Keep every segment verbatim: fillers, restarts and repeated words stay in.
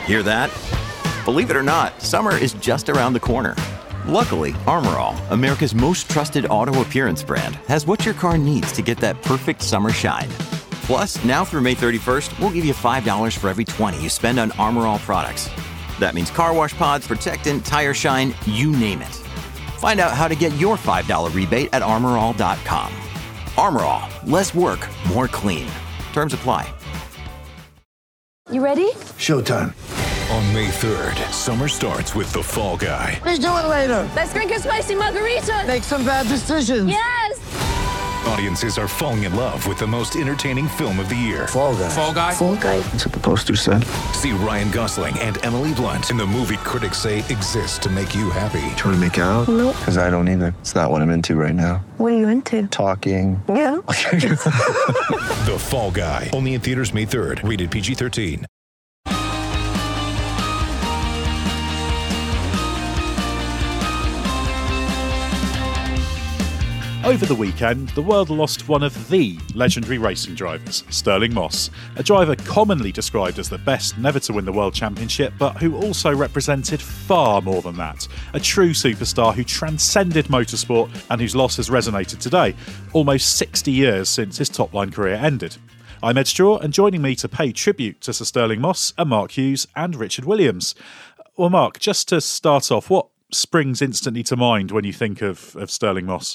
Hear that? Believe it or not, summer is just around the corner. Luckily, Armor All, America's most trusted auto appearance brand, has what your car needs to get that perfect summer shine. Plus, now through May thirty-first, we'll give you five dollars for every twenty you spend on Armor All products. That means car wash pods, protectant, tire shine, you name it. Find out how to get your five dollars rebate at armor all dot com. Armor All, less work, more clean. Terms apply. You ready? Showtime. On May third, summer starts with The Fall Guy. Let's do it later. Let's drink a spicy margarita. Make some bad decisions. Yes! Audiences are falling in love with the most entertaining film of the year. Fall Guy. Fall Guy? Fall Guy. That's what the poster said. See Ryan Gosling and Emily Blunt in the movie critics say exists to make you happy. Trying to make it out? Nope. Because I don't either. It's not what I'm into right now. What are you into? Talking. Yeah. The Fall Guy. Only in theaters May third. Rated P G thirteen. Over the weekend, the world lost one of the legendary racing drivers, Stirling Moss, a driver commonly described as the best never to win the World Championship, but who also represented far more than that. A true superstar who transcended motorsport and whose loss has resonated today, almost sixty years since his top-line career ended. I'm Ed Straw, and joining me to pay tribute to Sir Stirling Moss are Mark Hughes and Richard Williams. Well, Mark, just to start off, what springs instantly to mind when you think of, of Stirling Moss?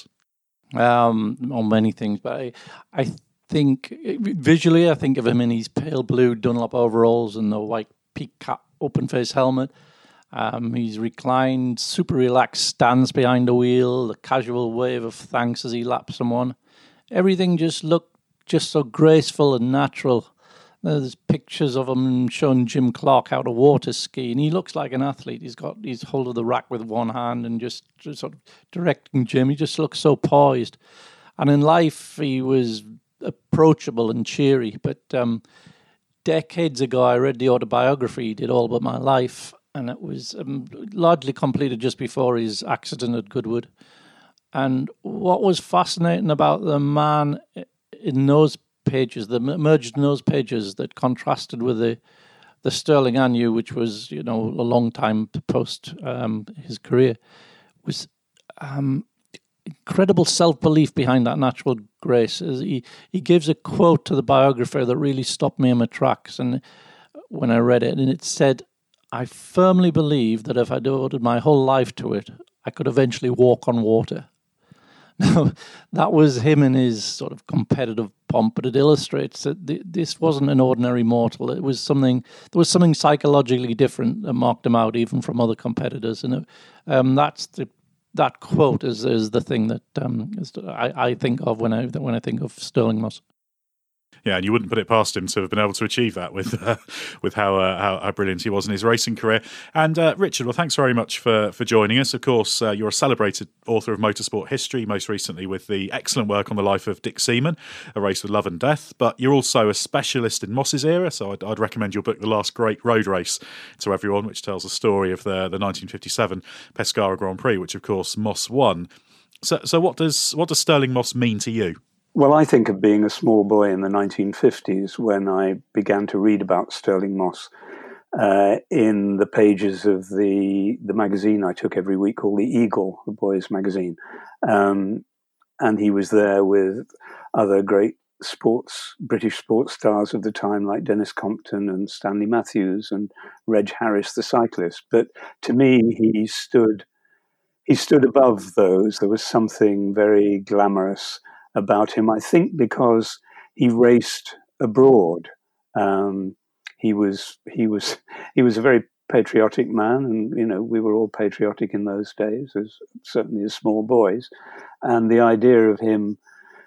Um, on many things, but I, I think visually, I think of him in his pale blue Dunlop overalls and the white peak cap, open face helmet. Um, he's reclined, super relaxed stance behind the wheel, the casual wave of thanks as he laps someone. Everything just looked just so graceful and natural. There's pictures of him showing Jim Clark how to water ski, and he looks like an athlete. He's got his hold of the rack with one hand and just, just sort of directing Jim. He just looks so poised. And in life, he was approachable and cheery. But um, decades ago, I read the autobiography he did, All But My Life, and it was um, largely completed just before his accident at Goodwood. And what was fascinating about the man in those pages, the merged in those pages that contrasted with the the Stirling I knew, which was, you know, a long time post um, his career, was um, incredible self-belief behind that natural grace. He, he gives a quote to the biographer that really stopped me in my tracks, and when I read it, and it said, "I firmly believe that if I devoted my whole life to it, I could eventually walk on water." Now, that was him in his sort of competitive pomp, but it illustrates that th- this wasn't an ordinary mortal. It was something, there was something psychologically different that marked him out even from other competitors. And it, um, that's the, that quote is, is the thing that um, is, I, I think of when I when I think of Stirling Moss. Yeah, and you wouldn't put it past him to have been able to achieve that with uh, with how, uh, how how brilliant he was in his racing career. And uh, Richard, well, thanks very much for for joining us. Of course, uh, you're a celebrated author of motorsport history, most recently with the excellent work on the life of Dick Seaman, A Race with Love and Death. But you're also a specialist in Moss's era, so I'd, I'd recommend your book, The Last Great Road Race, to everyone, which tells the story of the the nineteen fifty-seven Pescara Grand Prix, which of course Moss won. So, so what does what does Stirling Moss mean to you? Well, I think of being a small boy in the nineteen fifties when I began to read about Stirling Moss uh, in the pages of the the magazine I took every week called The Eagle, the boys' magazine. Um, and he was there with other great sports, British sports stars of the time like Dennis Compton and Stanley Matthews and Reg Harris, the cyclist. But to me, he stood he stood above those. There was something very glamorous about him, I think, because he raced abroad. Um, he was he was he was a very patriotic man, and you know we were all patriotic in those days, as certainly as small boys. And the idea of him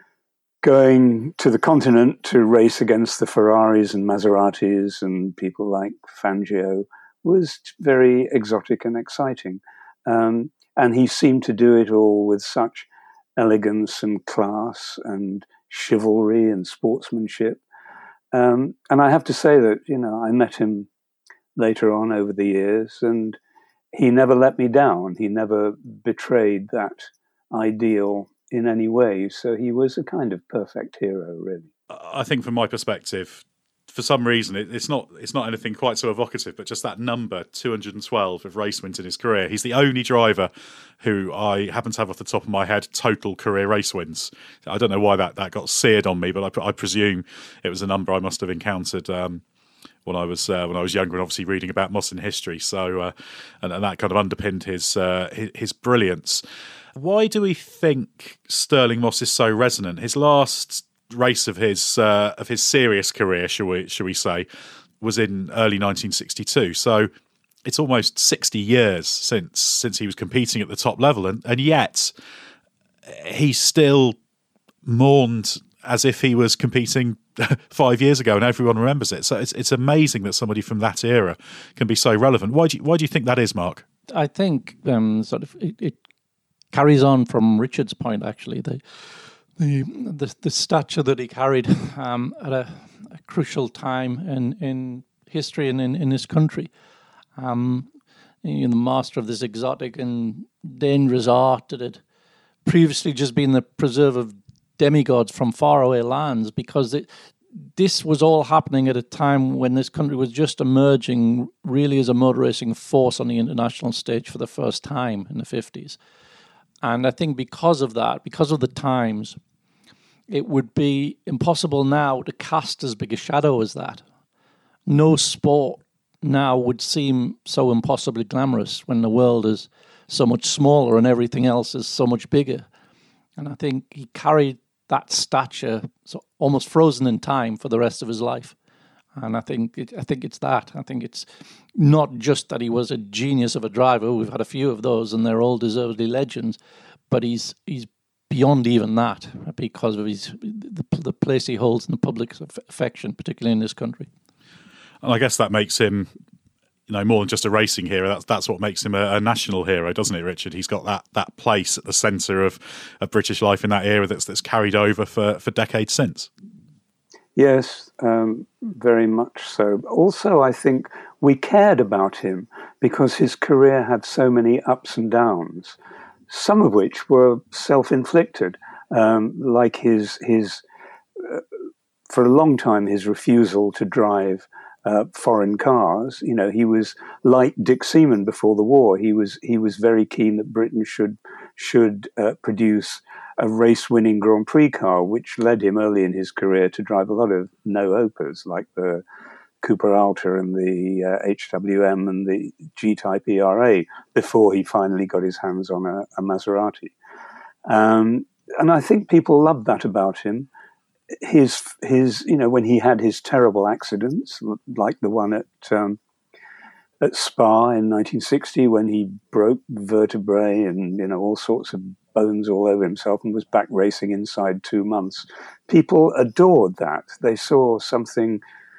going to the continent to race against the Ferraris and Maseratis and people like Fangio was very exotic and exciting. Um, and he seemed to do it all with such elegance and class and chivalry and sportsmanship. Um, and I have to say that, you know, I met him later on over the years, and he never let me down. He never betrayed that ideal in any way. So he was a kind of perfect hero, really. I think from my perspective, for some reason, it, it's not it's not anything quite so evocative, but just that number, two hundred twelve of race wins in his career. He's the only driver who I happen to have off the top of my head total career race wins. I don't know why that, that got seared on me, but I, I presume it was a number I must have encountered um, when I was uh, when I was younger, and obviously reading about Moss in history. So, uh, and, and that kind of underpinned his, uh, his his brilliance. Why do we think Stirling Moss is so resonant? His last race of his uh, of his serious career, shall we shall we say, was in early nineteen sixty-two. So it's almost sixty years since since he was competing at the top level, and, and yet he's still mourned as if he was competing five years ago, and everyone remembers it. So it's it's amazing that somebody from that era can be so relevant. Why do you, why do you think that is, Mark? I think um, sort of it, it carries on from Richard's point. Actually, the the the, the stature that he carried um, at a, a crucial time in in history and in, in this country. Um, you know, the master of this exotic and dangerous art that had previously just been the preserve of demigods from faraway lands, because it, this was all happening at a time when this country was just emerging really as a motor racing force on the international stage for the first time in the fifties. And I think because of that, because of the times, it would be impossible now to cast as big a shadow as that. No sport now would seem so impossibly glamorous when the world is so much smaller and everything else is so much bigger. And I think he carried that stature so almost frozen in time for the rest of his life. And I think it, I think it's that. I think it's not just that he was a genius of a driver. We've had a few of those, and they're all deservedly legends. But he's he's beyond even that because of his the, the place he holds in the public affection, particularly in this country. And I guess that makes him, you know, more than just a racing hero. That's that's what makes him a, a national hero, doesn't it, Richard? He's got that that place at the centre of, of British life in that era that's that's carried over for, for decades since. Yes, um, very much so. Also, I think we cared about him because his career had so many ups and downs, some of which were self-inflicted, um, like his his uh, for a long time his refusal to drive Uh, foreign cars. You know, he was like Dick Seaman before the war. He was he was very keen that Britain should should uh, produce a race-winning Grand Prix car, which led him early in his career to drive a lot of no-opers like the Cooper Alta and the uh, H W M and the G-Type E R A before he finally got his hands on a, a Maserati. Um, and I think people loved that about him. His, his, you know, when he had his terrible accidents, like the one at um, at Spa in nineteen sixty, when he broke vertebrae and, you know, all sorts of bones all over himself and was back racing inside two months, people adored that. They saw something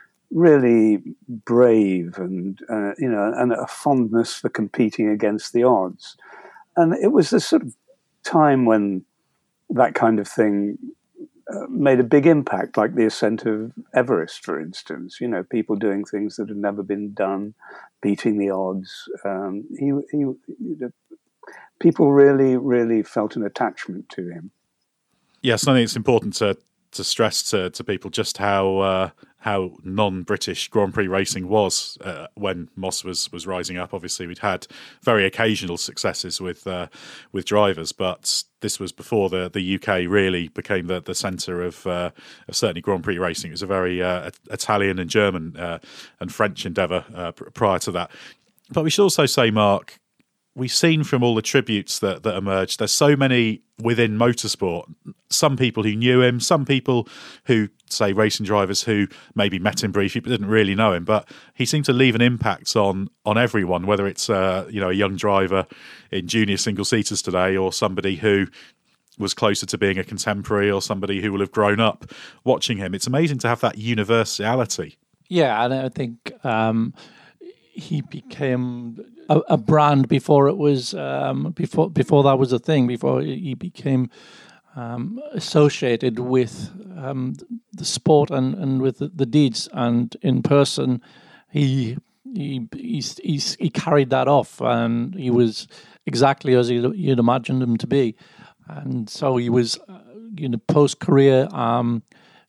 really brave and, uh, you know, and a fondness for competing against the odds. And it was the sort of time when that kind of thing Uh, made a big impact, like the ascent of Everest, for instance. You know, people doing things that had never been done, beating the odds. Um, he, he, you know, people really, really felt an attachment to him. Yes, I think it's important to to stress to, to people just how uh, how non-British Grand Prix racing was uh, when Moss was was rising up. Obviously, we'd had very occasional successes with uh, with drivers, but this was before the, the U K really became the, the centre of, uh, of certainly Grand Prix racing. It was a very uh, Italian and German uh, and French endeavour uh, prior to that. But we should also say, Mark, we've seen from all the tributes that, that emerged, there's so many within motorsport. Some people who knew him, some people who, say, racing drivers who maybe met him briefly but didn't really know him. But he seemed to leave an impact on on everyone, whether it's uh, you know a young driver in junior single-seaters today or somebody who was closer to being a contemporary or somebody who will have grown up watching him. It's amazing to have that universality. Yeah, and I think um, he became a, a brand before it was um, before before that was a thing. Before he became um, associated with um, the sport and, and with the, the deeds, and in person, he he he's, he's, he carried that off, and he was exactly as you'd imagined him to be. And so he was, uh, you know, post career. Um,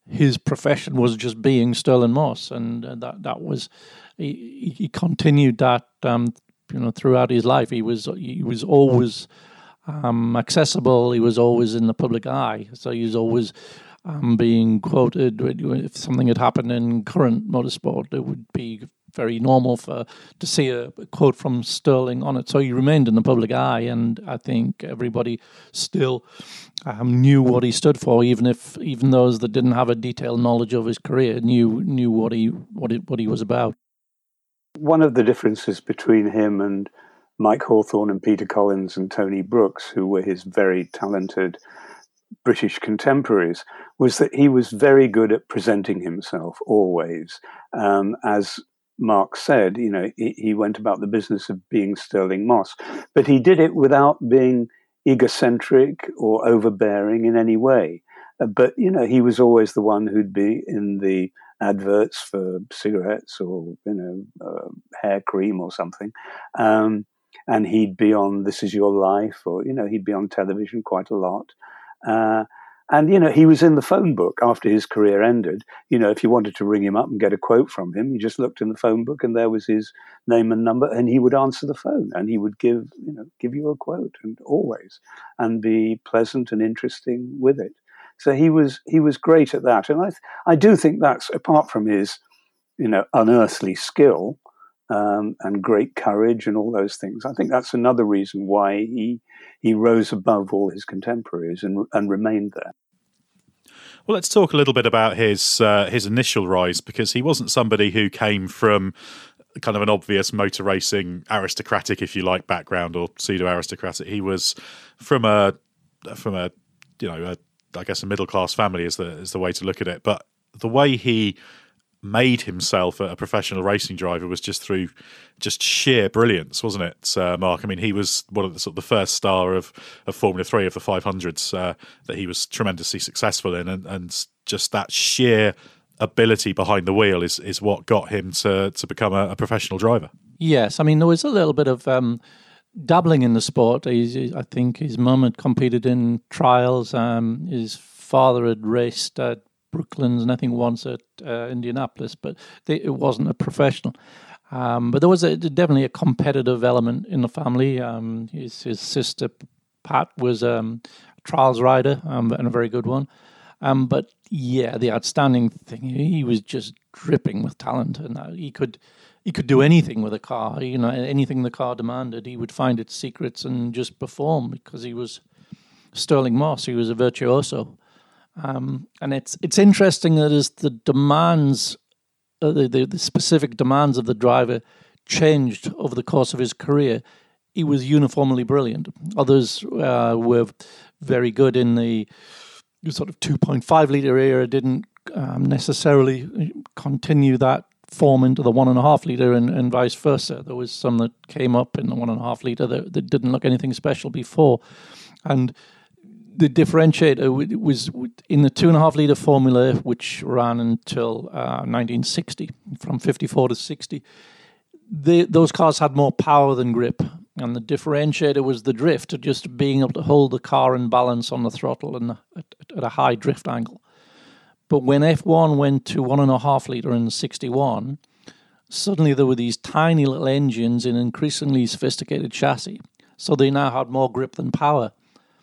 his profession was just being Stirling Moss, and uh, that that was he, he continued that um, you know throughout his life. He was he was always um, accessible. He was always in the public eye. So he was always um, being quoted. If something had happened in current motorsport, it would be very normal for to see a quote from Stirling on it. So he remained in the public eye, and I think everybody still um, knew what he stood for, even if even those that didn't have a detailed knowledge of his career knew knew what he what it, what he was about. One of the differences between him and Mike Hawthorne and Peter Collins and Tony Brooks, who were his very talented British contemporaries, was that he was very good at presenting himself always. Um, as Mark said, you know, he, he went about the business of being Stirling Moss, but he did it without being egocentric or overbearing in any way. Uh, but, you know, he was always the one who'd be in the adverts for cigarettes or, you know, uh, hair cream or something. Um, and he'd be on This Is Your Life, or, you know, he'd be on television quite a lot. Uh, And, you know, he was in the phone book after his career ended. You know, if you wanted to ring him up and get a quote from him, you just looked in the phone book and there was his name and number, and he would answer the phone and he would give, you know, give you a quote, and always, and be pleasant and interesting with it. So he was he was great at that. And I I do think that's, apart from his, you know, unearthly skill um, and great courage and all those things, I think that's another reason why he he rose above all his contemporaries and and remained there. Well, let's talk a little bit about his uh, his initial rise, because he wasn't somebody who came from kind of an obvious motor racing aristocratic, if you like, background, or pseudo aristocratic. He was from a from a you know a, I guess a middle class family is the is the way to look at it. But the way he made himself a professional racing driver was just through just sheer brilliance, wasn't it, uh, Mark? I mean, he was one of the sort of the first star of, of Formula Three, of the five hundreds, uh, that he was tremendously successful in, and, and just that sheer ability behind the wheel is is what got him to to become a, a professional driver. Yes, I mean, there was a little bit of um, dabbling in the sport. He's, I think his mum had competed in trials. Um, his father had raced at Brooklands and I think once at uh, Indianapolis, but they, it wasn't a professional. Um, but there was a, definitely a competitive element in the family. Um, his, his sister, Pat, was um, a trials rider um, and a very good one. Um, but yeah, the outstanding thing, he was just dripping with talent, and uh, he could he could do anything with a car. You know, anything the car demanded, he would find its secrets and just perform, because he was Stirling Moss. He was a virtuoso. Um, and it's it's interesting that as the demands, uh, the, the the specific demands of the driver changed over the course of his career, he was uniformly brilliant. Others uh, were very good in the sort of two point five litre era, didn't um, necessarily continue that form into the one and a half litre, and, and vice versa. There was some that came up in the one and a half litre that, that didn't look anything special before, and the differentiator was in the two and a half litre formula, which ran until uh, nineteen sixty, from fifty-four to sixty. The, those cars had more power than grip, and the differentiator was the drift, just being able to hold the car in balance on the throttle and at, at a high drift angle. But when F one went to one and a half litre in sixty-one, suddenly there were these tiny little engines in increasingly sophisticated chassis, so they now had more grip than power.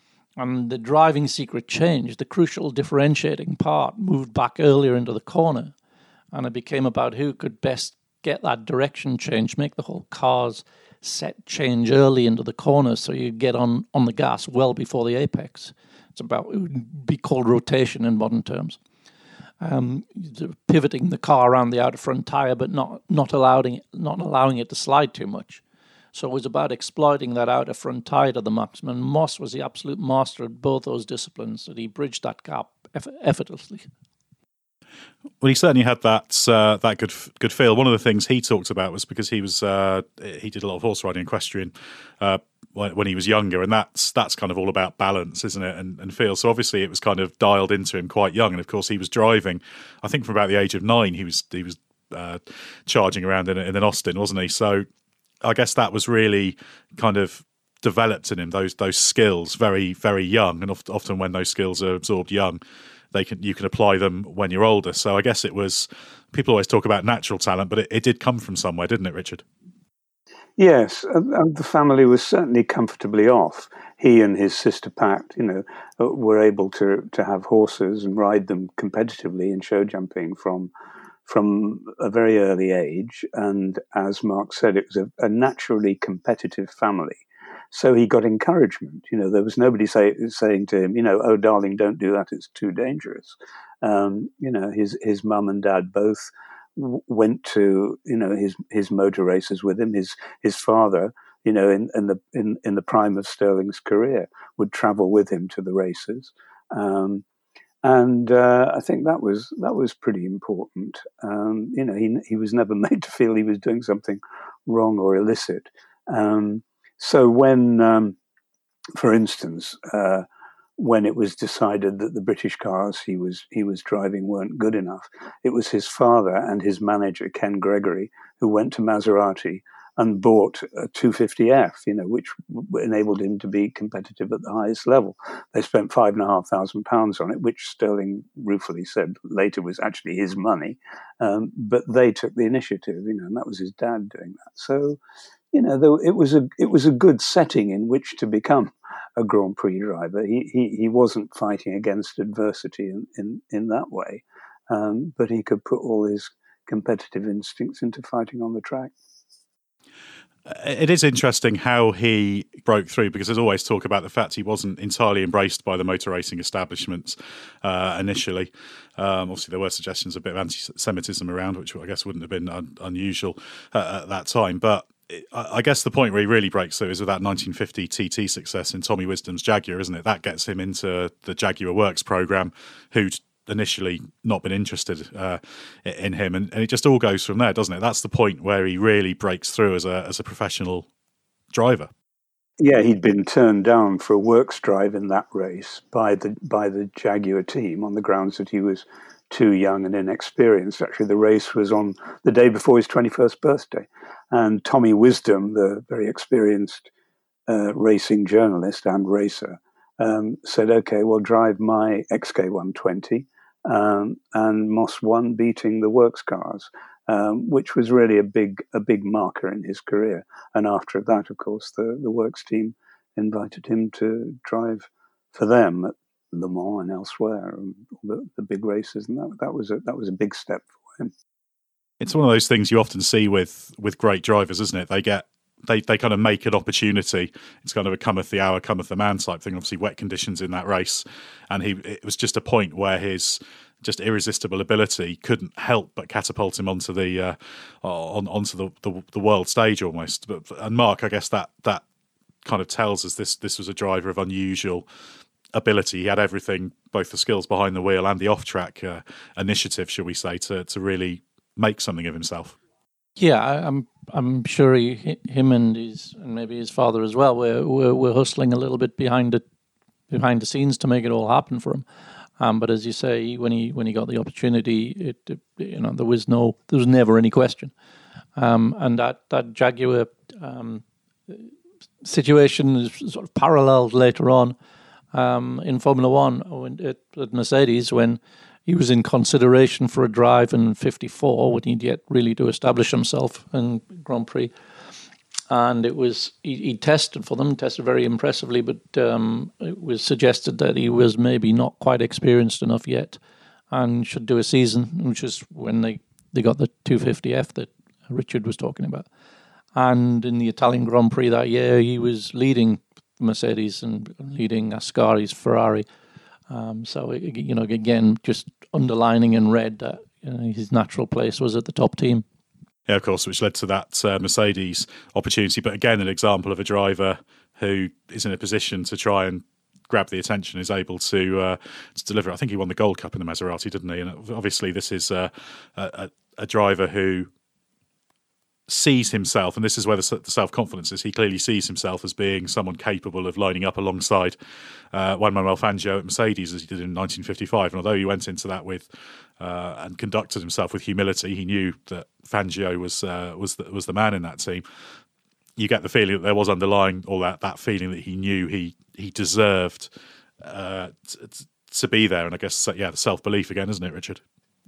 And the driving secret changed. The crucial differentiating part moved back earlier into the corner, and it became about who could best get that direction change, make the whole car's set change early into the corner, so you get on, on the gas well before the apex. It's about, it would be called rotation in modern terms. Um, pivoting the car around the outer front tire, but not not allowing it, not allowing it to slide too much. So it was about exploiting that outer front tire to the maximum. Moss was the absolute master at both those disciplines, and he bridged that gap eff- effortlessly. Well, he certainly had that uh, that good good feel. One of the things he talked about was because he was uh, he did a lot of horse riding, equestrian, uh, when, when he was younger, and that's that's kind of all about balance, isn't it, and, and feel. So obviously it was kind of dialed into him quite young, and of course he was driving. I think from about the age of nine, he was he was uh, charging around in, in an Austin, wasn't he? So I guess that was really kind of developed in him, those those skills very very young, and often when those skills are absorbed young, they can you can apply them when you're older. So I guess it was, people always talk about natural talent, but it, it did come from somewhere, didn't it, Richard? Yes, and, and the family was certainly comfortably off. He and his sister Pat, you know, were able to to have horses and ride them competitively in show jumping from from a very early age. And as Mark said, it was a, a naturally competitive family. So he got encouragement. You know, there was nobody say, saying to him, you know, oh, darling, don't do that. It's too dangerous. Um, you know, his his mum and dad both w- went to, you know, his his motor races with him. His his father, you know, in, in the in, in the prime of Sterling's career, would travel with him to the races. Um, and uh, I think that was that was pretty important. Um, you know, he he was never made to feel he was doing something wrong or illicit. Um, So when, um, for instance, uh, when it was decided that the British cars he was he was driving weren't good enough, it was his father and his manager Ken Gregory who went to Maserati and bought a two fifty F, you know, which w- enabled him to be competitive at the highest level. They spent five and a half thousand pounds on it, which Sterling ruefully said later was actually his money, um, but they took the initiative, you know, and that was his dad doing that. So, you know, though it was a it was a good setting in which to become a Grand Prix driver. He he, he wasn't fighting against adversity in, in, in that way, um, but he could put all his competitive instincts into fighting on the track. It is interesting how he broke through, because there's always talk about the fact he wasn't entirely embraced by the motor racing establishments uh, initially. Um, obviously, there were suggestions of a bit of anti-Semitism around, which I guess wouldn't have been un- unusual uh, at that time. But I guess the point where he really breaks through is with that nineteen fifty T T success in Tommy Wisdom's Jaguar, isn't it? That gets him into the Jaguar Works programme, who'd initially not been interested uh, in him, and, and it just all goes from there, doesn't it? That's the point where he really breaks through as a as a professional driver. Yeah, he'd been turned down for a works drive in that race by the by the Jaguar team on the grounds that he was too young and inexperienced. Actually, the race was on the day before his twenty-first birthday, and Tommy Wisdom, the very experienced uh, racing journalist and racer, um, said, "Okay, well, drive my X K one twenty." Um, and Moss won, beating the works cars, um, which was really a big a big marker in his career. And after that, of course, the, the works team invited him to drive for them at Le Mans and elsewhere, and the, the big races, and that that was a that was a big step for him. It's one of those things you often see with with great drivers, isn't it? They get They they kind of make an opportunity. It's kind of a cometh the hour, cometh the man type thing. Obviously, wet conditions in that race, and he it was just a point where his just irresistible ability couldn't help but catapult him onto the uh, on onto the, the the world stage almost. But and Mark, I guess that that kind of tells us this this was a driver of unusual ability. He had everything, both the skills behind the wheel and the off track uh, initiative, shall we say, to to really make something of himself. Yeah, I, I'm I'm sure he, him and his and maybe his father as well were, were were hustling a little bit behind it, behind the scenes to make it all happen for him. Um, but as you say, when he when he got the opportunity, it, it you know there was no there was never any question. Um, and that that Jaguar um, situation is sort of paralleled later on um, in Formula One when it, at Mercedes when he was in consideration for a drive in fifty-four when he'd yet really to establish himself in Grand Prix. And it was he, he tested for them, tested very impressively, but um, it was suggested that he was maybe not quite experienced enough yet and should do a season, which is when they, they got the two fifty F that Richard was talking about. And in the Italian Grand Prix that year, he was leading Mercedes and leading Ascari's Ferrari. Um, so, you know, again, just underlining in red that you know, his natural place was at the top team. Yeah, of course, which led to that uh, Mercedes opportunity. But again, an example of a driver who is in a position to try and grab the attention, is able to uh, to deliver. I think he won the Gold Cup in the Maserati, didn't he? And obviously this is uh, a, a driver who sees himself, and this is where the, the self-confidence is, he clearly sees himself as being someone capable of lining up alongside uh, Juan Manuel Fangio at Mercedes, as he did in nineteen fifty-five. And although he went into that with uh, and conducted himself with humility, he knew that Fangio was uh, was the, was the man in that team. You get the feeling that there was underlying all that that feeling that he knew he he deserved uh, t- to be there. And I guess, yeah, the self-belief again, isn't it, Richard?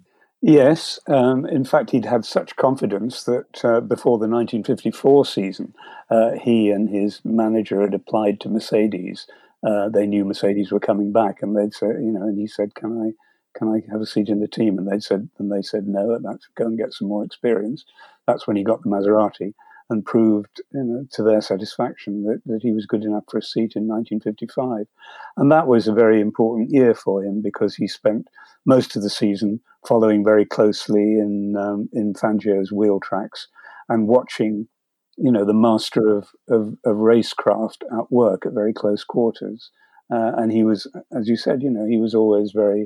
Yes. Um, in fact, he'd had such confidence that uh, before the nineteen fifty-four season, uh, he and his manager had applied to Mercedes. Uh, they knew Mercedes were coming back, and they'd say, you know, and he said, "Can I, can I have a seat in the team?" And they said, and they said, "No, that's go and get some more experience." That's when he got the Maserati and proved, you know, to their satisfaction that, that he was good enough for a seat in nineteen fifty-five. And that was a very important year for him because he spent most of the season following very closely in um, in Fangio's wheel tracks and watching, you know, the master of, of, of racecraft at work at very close quarters. Uh, and he was, as you said, you know, he was always very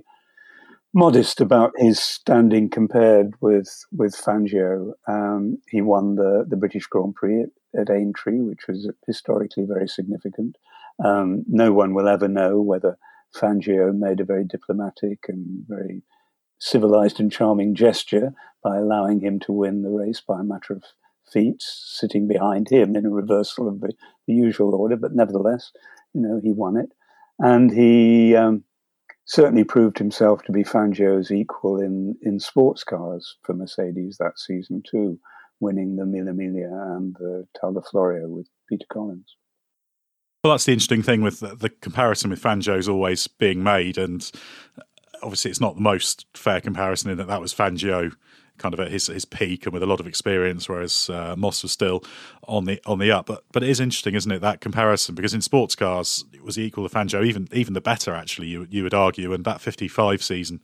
modest about his standing compared with with Fangio. Um, he won the, the British Grand Prix at, at Aintree, which was historically very significant. Um, no one will ever know whether Fangio made a very diplomatic and very civilized and charming gesture by allowing him to win the race by a matter of feet, sitting behind him in a reversal of the, the usual order. But nevertheless, you know, he won it. And he... Um, certainly proved himself to be Fangio's equal in, in sports cars for Mercedes that season too, winning the Mille Miglia and the Targa Florio with Peter Collins. Well, that's the interesting thing with the, the comparison with Fangio's always being made, and obviously it's not the most fair comparison in that that was Fangio kind of at his his peak and with a lot of experience, whereas uh, Moss was still on the on the up. But but it is interesting, isn't it, that comparison? Because in sports cars, it was equal to Fangio, even even the better, actually, you you would argue. And that fifty-five season,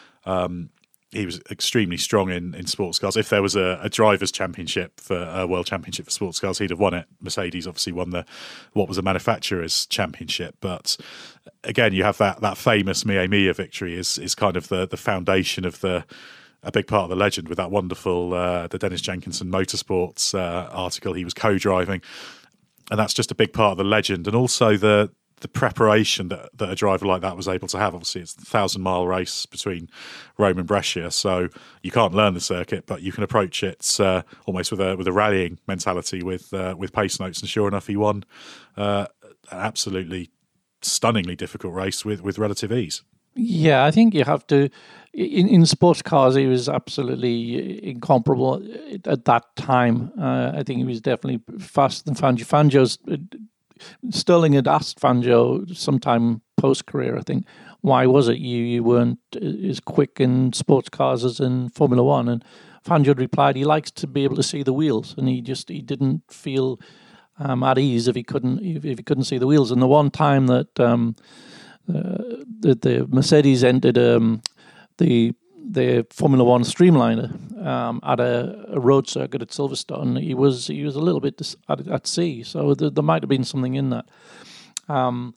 um, he was extremely strong in, in sports cars. If there was a, a drivers' championship for a world championship for sports cars, he'd have won it. Mercedes obviously won the what was a manufacturers' championship. But again, you have that that famous Mia Mia victory is is kind of the the foundation of the. A big part of the legend with that wonderful, uh, the Dennis Jenkinson Motorsports uh, article he was co-driving. And that's just a big part of the legend. And also the the preparation that, that a driver like that was able to have. Obviously, it's a thousand-mile race between Rome and Brescia, so you can't learn the circuit, but you can approach it uh, almost with a with a rallying mentality with uh, with pace notes. And sure enough, he won uh, an absolutely stunningly difficult race with, with relative ease. Yeah, I think you have to. In, in sports cars, he was absolutely incomparable at that time. Uh, I think he was definitely faster than Fangio. Fangio's Stirling had asked Fangio sometime post career, I think, why was it you you weren't as quick in sports cars as in Formula One? And Fangio replied, he likes to be able to see the wheels, and he just he didn't feel um, at ease if he couldn't if, if he couldn't see the wheels. And the one time that um, uh, the, the Mercedes entered um, the the Formula One Streamliner um, at a, a road circuit at Silverstone, he was he was a little bit dis- at, at sea, so there, there might have been something in that. Um,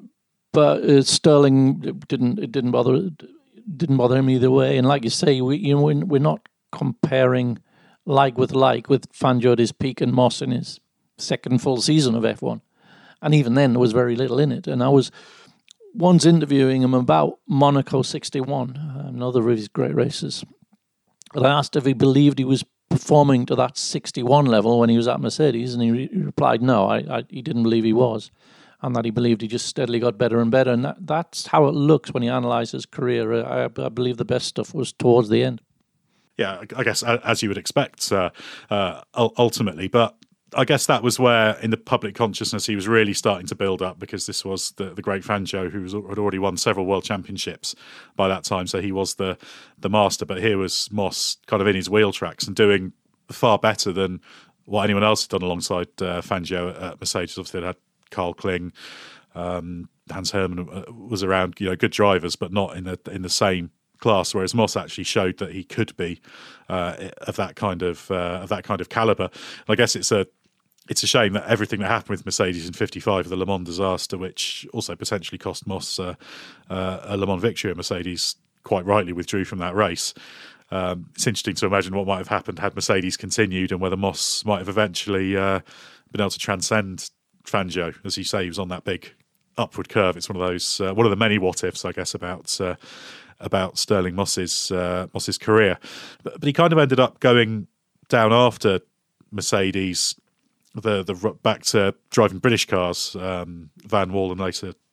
but uh, Stirling didn't it didn't bother it didn't bother him either way. And like you say, we you know we're, we're not comparing like with like with Fangio at his peak and Moss in his second full season of F one, and even then there was very little in it. And I was. Once interviewing him about Monaco sixty-one, another of his great races. And I asked if he believed he was performing to that sixty-one level when he was at Mercedes, and he, re- he replied, no, I, I, he didn't believe he was, and that he believed he just steadily got better and better. And that, that's how it looks when you analyse his career. I, I believe the best stuff was towards the end. Yeah, I guess as you would expect, uh, uh, ultimately. But I guess that was where, in the public consciousness, he was really starting to build up, because this was the, the great Fangio, who was, had already won several world championships by that time. So he was the the master. But here was Moss kind of in his wheel tracks and doing far better than what anyone else had done alongside uh, Fangio at Mercedes. Obviously, they had Carl Kling, um, Hans Hermann was around, you know, good drivers, but not in the in the same class, whereas Moss actually showed that he could be uh, of that kind of uh, of that kind of caliber. And I guess it's a It's a shame that everything that happened with Mercedes in fifty-five, the Le Mans disaster, which also potentially cost Moss uh, uh, a Le Mans victory at Mercedes, quite rightly withdrew from that race. Um, it's interesting to imagine what might have happened had Mercedes continued, and whether Moss might have eventually uh, been able to transcend Fangio. As you say, he was on that big upward curve. It's one of those, uh, one of the many what ifs, I guess, about uh, about Stirling Moss's uh, Moss's career. But, but he kind of ended up going down after Mercedes. The the back to driving British cars, um, Van Wall and later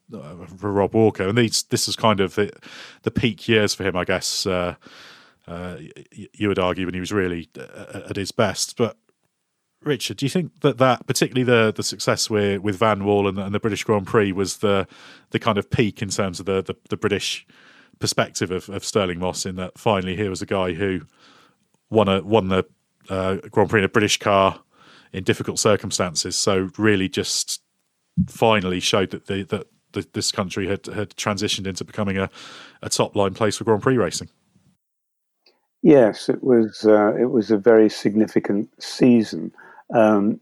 uh, for Rob Walker, and these this is kind of the, the peak years for him, I guess. Uh, uh, you would argue when he was really at his best, but. Richard, do you think that, that particularly the, the success with, with Van Wall and, and the British Grand Prix was the the kind of peak in terms of the, the, the British perspective of, of Stirling Moss, in that finally here was a guy who won a won the uh, Grand Prix in a British car in difficult circumstances, so really just finally showed that the, that the, this country had, had transitioned into becoming a, a top-line place for Grand Prix racing? Yes, it was uh, it was a very significant season. Um,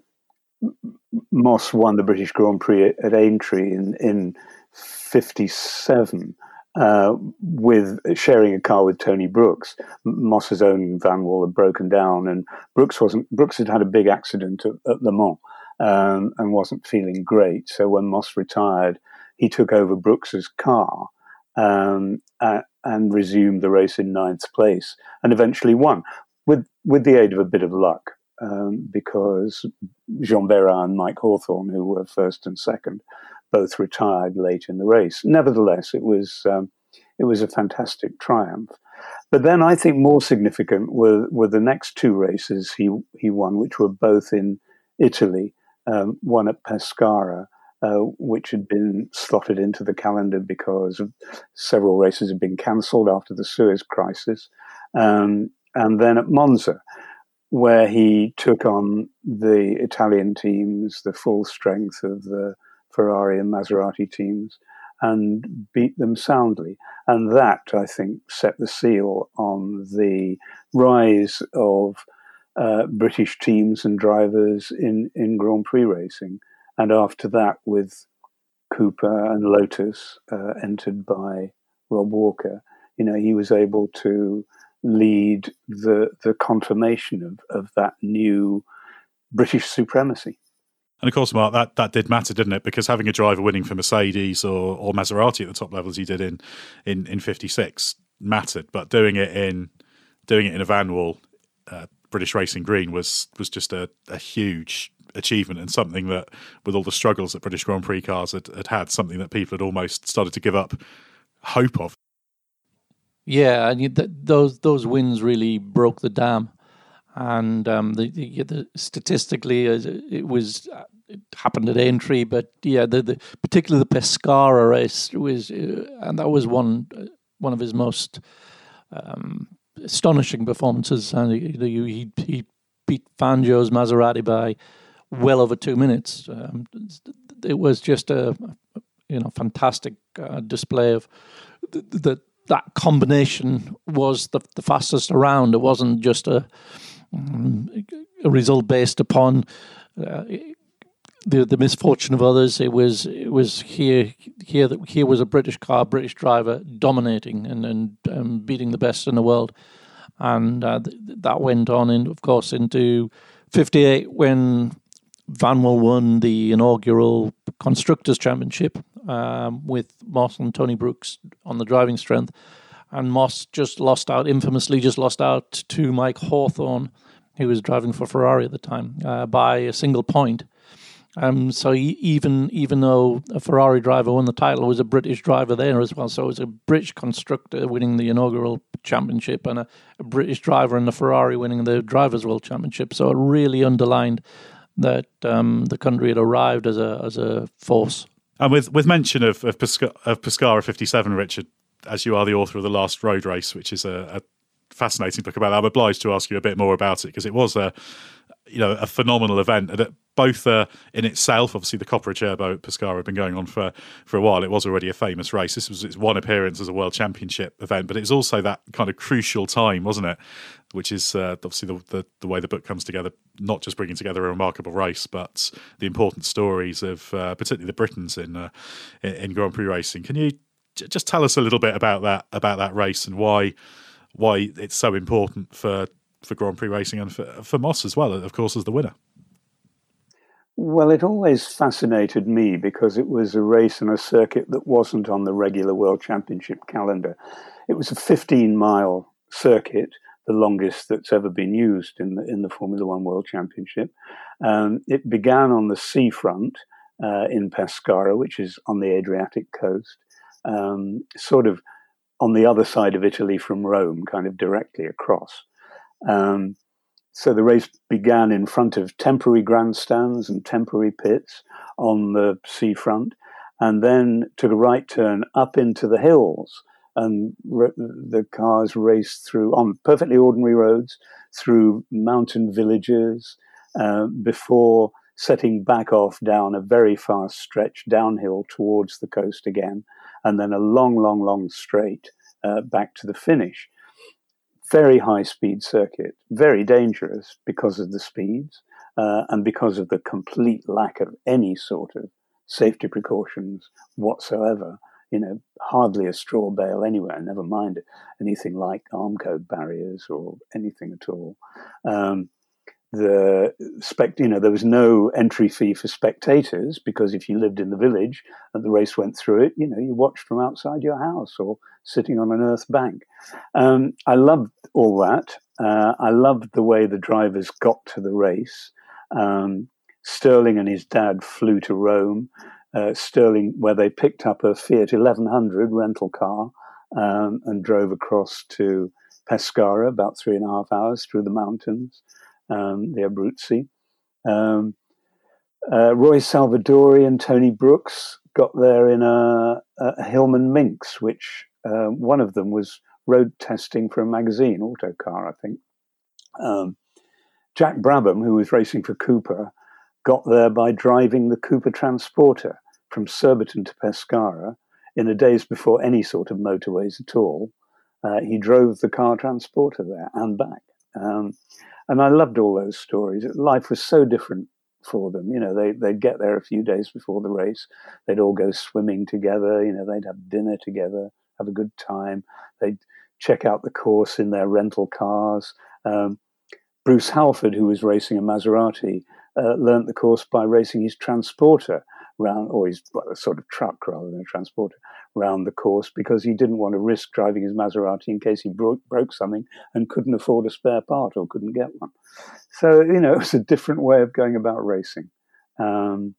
Moss won the British Grand Prix at, at Aintree in in fifty-seven, uh, with sharing a car with Tony Brooks. Moss's own Van Wall had broken down, and Brooks wasn't. Brooks had had a big accident at, at Le Mans um, and wasn't feeling great. So when Moss retired, he took over Brooks's car um, uh, and resumed the race in ninth place, and eventually won with with the aid of a bit of luck. Um, because Jean Bérat and Mike Hawthorne, who were first and second, both retired late in the race. Nevertheless, it was um, it was a fantastic triumph. But then I think more significant were, were the next two races he he won, which were both in Italy. Um, one at Pescara, uh, which had been slotted into the calendar because of several races had been cancelled after the Suez crisis, um, and then at Monza, where he took on the Italian teams, the full strength of the Ferrari and Maserati teams, and beat them soundly. And that, I think, set the seal on the rise of uh, British teams and drivers in, in Grand Prix racing. And after that, with Cooper and Lotus uh, entered by Rob Walker, you know, he was able to lead the the confirmation of, of that new British supremacy. And of course, Mark, that, that did matter, didn't it? Because having a driver winning for Mercedes or, or Maserati at the top levels he did in in, in fifty-six mattered, but doing it in doing it in a Van Wall uh, British Racing Green was was just a, a huge achievement, and something that, with all the struggles that British Grand Prix cars had, had had, something that people had almost started to give up hope of. Yeah, and you, th- those those wins really broke the dam, and um, the, the, the statistically uh, it was uh, it happened at Aintree, but yeah, the, the particularly the Pescara race was, uh, and that was one uh, one of his most um, astonishing performances, and he he, he beat Fangio's Maserati by well over two minutes. Um, it was just a you know fantastic uh, display of the. the that combination was the, the fastest around. It wasn't just a, a result based upon uh, the the misfortune of others. It was it was here here that here was a British car, British driver dominating and and um, beating the best in the world, and uh, th- that went on in of course into fifty-eight when Van Wall won the inaugural Constructors' Championship um, with Moss and Tony Brooks on the driving strength. And Moss just lost out, infamously just lost out to Mike Hawthorne, who was driving for Ferrari at the time, uh, by a single point. Um, so he, even even though a Ferrari driver won the title, it was a British driver there as well. So it was a British constructor winning the inaugural championship and a, a British driver in the Ferrari winning the Drivers' World Championship. So it really underlined that um, the country had arrived as a as a force. And with, with mention of of, Pesca, of Pescara fifty-seven, Richard, as you are the author of The Last Road Race, which is a, a fascinating book about that, I'm obliged to ask you a bit more about it, because it was a you know a phenomenal event. And it, both uh, in itself, obviously the Coppa Acerbo at Pescara had been going on for, for a while. It was already a famous race. This was its one appearance as a World Championship event, but it was also that kind of crucial time, wasn't it? Which is uh, obviously the, the the way the book comes together, not just bringing together a remarkable race, but the important stories of uh, particularly the Britons in, uh, in in Grand Prix racing. Can you j- just tell us a little bit about that about that race and why why it's so important for, for Grand Prix racing and for, for Moss as well, of course, as the winner? Well, it always fascinated me because it was a race and a circuit that wasn't on the regular World Championship calendar. It was a fifteen-mile circuit, the longest that's ever been used in the in the Formula One World Championship. Um, it began on the seafront uh, in Pescara, which is on the Adriatic coast, um, sort of on the other side of Italy from Rome, kind of directly across. Um, so the race began in front of temporary grandstands and temporary pits on the seafront, and then took a right turn up into the hills. And re- the cars raced through on perfectly ordinary roads, through mountain villages, uh, before setting back off down a very fast stretch downhill towards the coast again, and then a long, long, long straight uh, back to the finish. Very high-speed circuit, very dangerous because of the speeds uh, and because of the complete lack of any sort of safety precautions whatsoever. You know, hardly a straw bale anywhere, never mind anything like arm code barriers or anything at all. Um, the spect, you know, there was no entry fee for spectators, because if you lived in the village and the race went through it, you know, you watched from outside your house or sitting on an earth bank. Um, I loved all that. Uh, I loved the way the drivers got to the race. Um, Sterling and his dad flew to Rome. Uh, Sterling, where they picked up a Fiat eleven hundred rental car um, and drove across to Pescara, about three and a half hours through the mountains, um, the Abruzzi. Um, uh, Roy Salvadori and Tony Brooks got there in a, a Hillman Minx, which uh, one of them was road testing for a magazine, Autocar, I think. Um, Jack Brabham, who was racing for Cooper, got there by driving the Cooper Transporter from Surbiton to Pescara in the days before any sort of motorways at all. Uh, he drove the car transporter there and back. Um, and I loved all those stories. Life was so different for them. You know, they, they'd get there a few days before the race. They'd all go swimming together. You know, they'd have dinner together, have a good time. They'd check out the course in their rental cars. Um, Bruce Halford, who was racing a Maserati, uh, learnt the course by racing his transporter round, or his well, a sort of truck rather than a transporter, round the course, because he didn't want to risk driving his Maserati in case he broke, broke something and couldn't afford a spare part or couldn't get one. So, you know, it was a different way of going about racing. Um,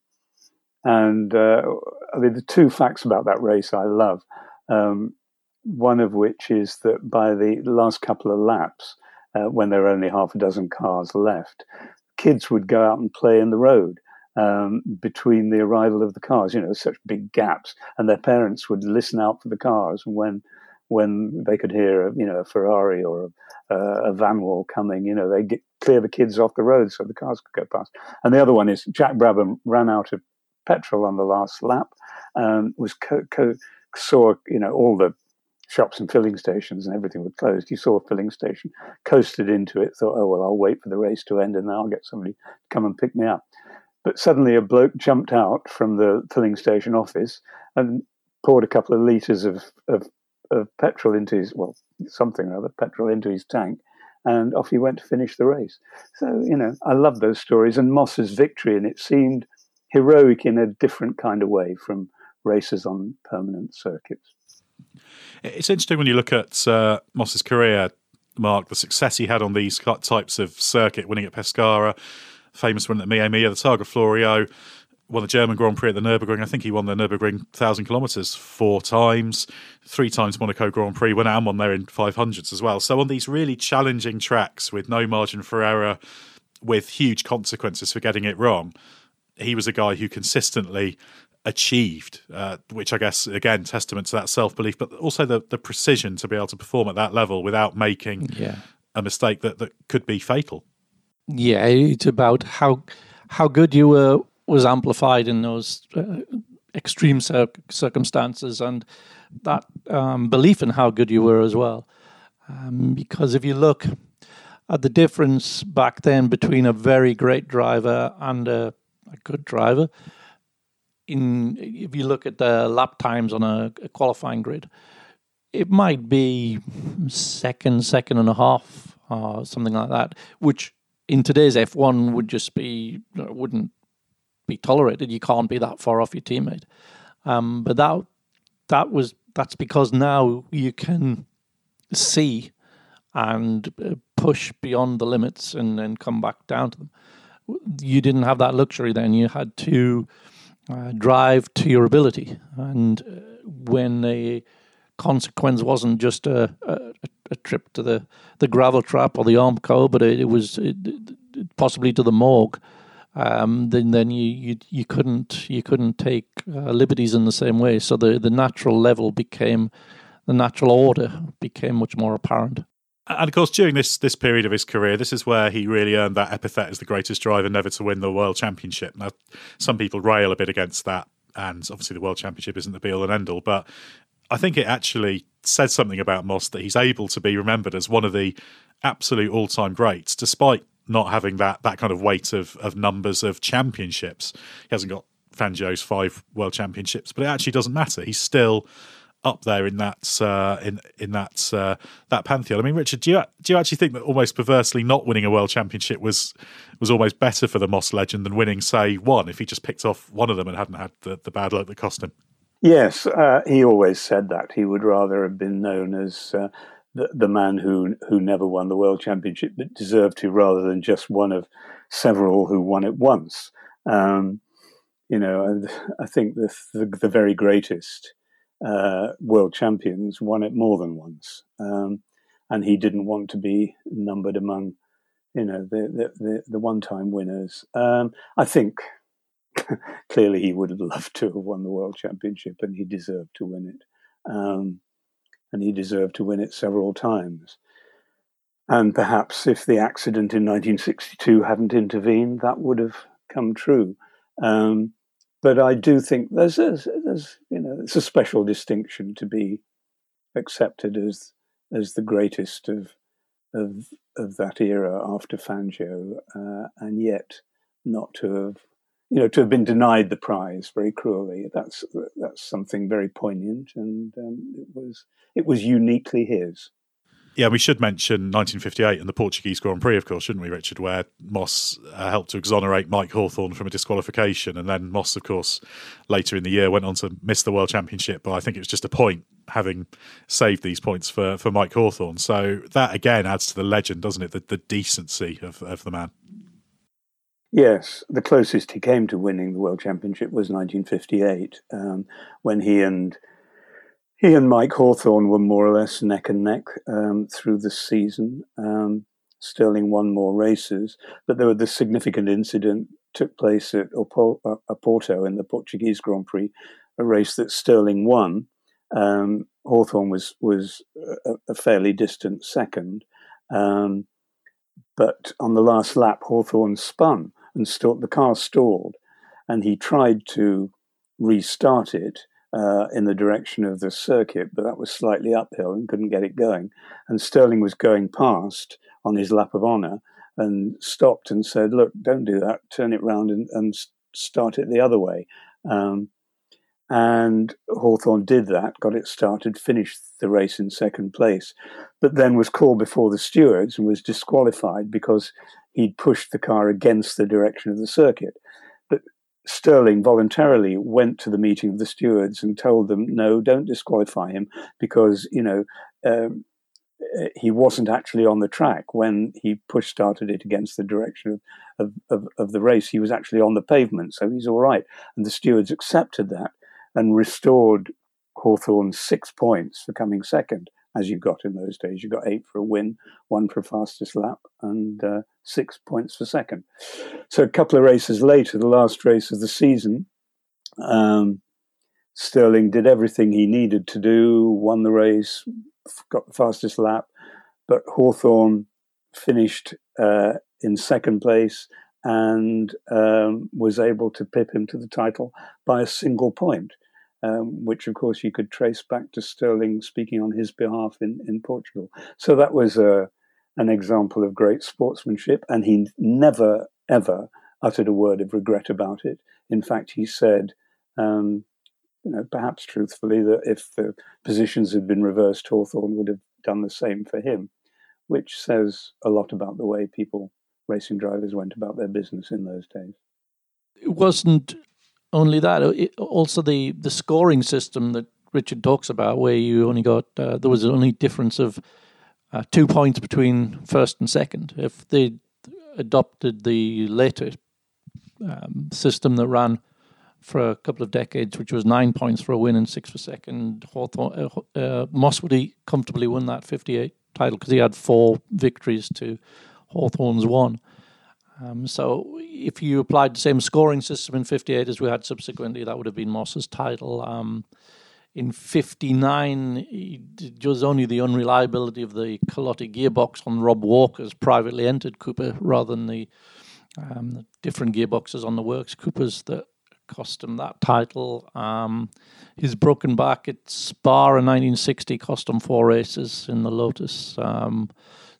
and uh, I mean, the two facts about that race I love, um, one of which is that by the last couple of laps, uh, when there were only half a dozen cars left, kids would go out and play in the road um, between the arrival of the cars. You know, such big gaps, and their parents would listen out for the cars. And when when they could hear, a, you know, a Ferrari or a, a van wall coming, you know, they get clear the kids off the road so the cars could go past. And the other one is Jack Brabham ran out of petrol on the last lap. Um, was co- co- saw you know all the shops and filling stations and everything were closed. He saw a filling station, coasted into it, thought, oh, well, I'll wait for the race to end and then I'll get somebody to come and pick me up. But suddenly a bloke jumped out from the filling station office and poured a couple of litres of, of, of petrol into his, well, something or other, petrol into his tank, and off he went to finish the race. So, you know, I love those stories. And Moss's victory, and it seemed heroic in a different kind of way from races on permanent circuits. It's interesting when you look at uh, Moss's career, Mark, the success he had on these types of circuit, winning at Pescara, famous win at Mia Mia, the Targa Florio, won the German Grand Prix at the Nürburgring. I think he won the Nürburgring one thousand kilometres four times, three times Monaco Grand Prix, went out and won there in five hundreds as well. So on these really challenging tracks with no margin for error, with huge consequences for getting it wrong, he was a guy who consistently achieved, uh, which I guess, again, testament to that self-belief, but also the, the precision to be able to perform at that level without making yeah. a mistake that, that could be fatal. Yeah, it's about how how good you were was amplified in those uh, extreme cir- circumstances, and that um, belief in how good you were as well. Um, because if you look at the difference back then between a very great driver and a, a good driver, in if you look at the lap times on a, a qualifying grid, it might be second, second and a half, or something like that, which in today's F one would just be, wouldn't be tolerated. You can't be that far off your teammate. Um, but that that was that's because now you can see and push beyond the limits and then come back down to them. You didn't have that luxury then. You had to uh, drive to your ability. And uh, when a consequence wasn't just a, a, a trip to the, the gravel trap or the Armco, but it, it was it, it, possibly to the morgue, um, then then you, you you couldn't you couldn't take uh, liberties in the same way. So the, the natural level became the natural order became much more apparent. And of course, during this this period of his career, this is where he really earned that epithet as the greatest driver never to win the World Championship. Now, some people rail a bit against that, and obviously the World Championship isn't the be all and end all, but I think it actually says something about Moss that he's able to be remembered as one of the absolute all-time greats, despite not having that that kind of weight of, of numbers of championships. He hasn't got Fangio's five World Championships, but it actually doesn't matter. He's still up there in that uh, in in that uh, that pantheon. I mean, Richard, do you do you actually think that almost perversely not winning a World Championship was was almost better for the Moss legend than winning, say, one, if he just picked off one of them and hadn't had the, the bad luck that cost him? Yes, uh, he always said that. He would rather have been known as uh, the, the man who who never won the World Championship but deserved to, rather than just one of several who won it once. Um, you know, I think the, the, the very greatest uh, world champions won it more than once. Um, and he didn't want to be numbered among, you know, the, the, the, the one-time winners. Um, I think... Clearly, he would have loved to have won the World Championship, and he deserved to win it. Um, and he deserved to win it several times. And perhaps if the accident in nineteen sixty-two hadn't intervened, that would have come true. Um, but I do think there's, a, there's, you know, it's a special distinction to be accepted as as the greatest of of of that era after Fangio, uh, and yet not to have. You know, to have been denied the prize very cruelly, that's that's something very poignant, and um, it was it was uniquely his. Yeah, we should mention nineteen fifty-eight and the Portuguese Grand Prix, of course, shouldn't we, Richard, where Moss uh, helped to exonerate Mike Hawthorn from a disqualification, and then Moss, of course, later in the year went on to miss the World Championship, but I think it was just a point, having saved these points for, for Mike Hawthorn. So that, again, adds to the legend, doesn't it, the, the decency of, of the man. Yes, the closest he came to winning the World Championship was nineteen fifty-eight, um, when he and he and Mike Hawthorn were more or less neck and neck um, through the season. Um, Sterling won more races, but there was the significant incident took place at Oporto in the Portuguese Grand Prix, a race that Sterling won. Um, Hawthorn was was a, a fairly distant second, um, but on the last lap, Hawthorn spun. And st- the car stalled, and he tried to restart it uh, in the direction of the circuit, but that was slightly uphill and couldn't get it going. And Sterling was going past on his lap of honour and stopped and said, "Look, don't do that. Turn it round and, and start it the other way." Um, and Hawthorn did that, got it started, finished the race in second place, but then was called before the stewards and was disqualified because he'd pushed the car against the direction of the circuit. But Sterling voluntarily went to the meeting of the stewards and told them, no, don't disqualify him because, you know, um, he wasn't actually on the track when he push started it against the direction of, of, of, of the race. He was actually on the pavement, so he's all right. And the stewards accepted that and restored Hawthorn six points for coming second, as you got in those days. You got eight for a win, one for fastest lap, and uh, six points for second. So a couple of races later, the last race of the season, um, Sterling did everything he needed to do, won the race, got the fastest lap, but Hawthorn finished uh, in second place and um, was able to pip him to the title by a single point. Um, which, of course, you could trace back to Sterling speaking on his behalf in, in Portugal. So that was a, an example of great sportsmanship, and he never, ever uttered a word of regret about it. In fact, he said, um, you know, perhaps truthfully, that if the positions had been reversed, Hawthorn would have done the same for him, which says a lot about the way people, racing drivers, went about their business in those days. It wasn't only that, it, also the, the scoring system that Richard talks about, where you only got, uh, there was only difference of uh, two points between first and second. If they adopted the later um, system that ran for a couple of decades, which was nine points for a win and six for second. Hawthorn, uh, uh, Moss would he comfortably won that fifty-eight title because he had four victories to Hawthorn's one. Um, so if you applied the same scoring system in fifty-eight as we had subsequently, that would have been Moss's title. Um, in fifty-nine, it was only the unreliability of the Culotti gearbox on Rob Walker's privately entered Cooper rather than the, um, the different gearboxes on the Works Coopers that cost him that title. Um, his broken back at Spa in nineteen sixty cost him four races in the Lotus. Um,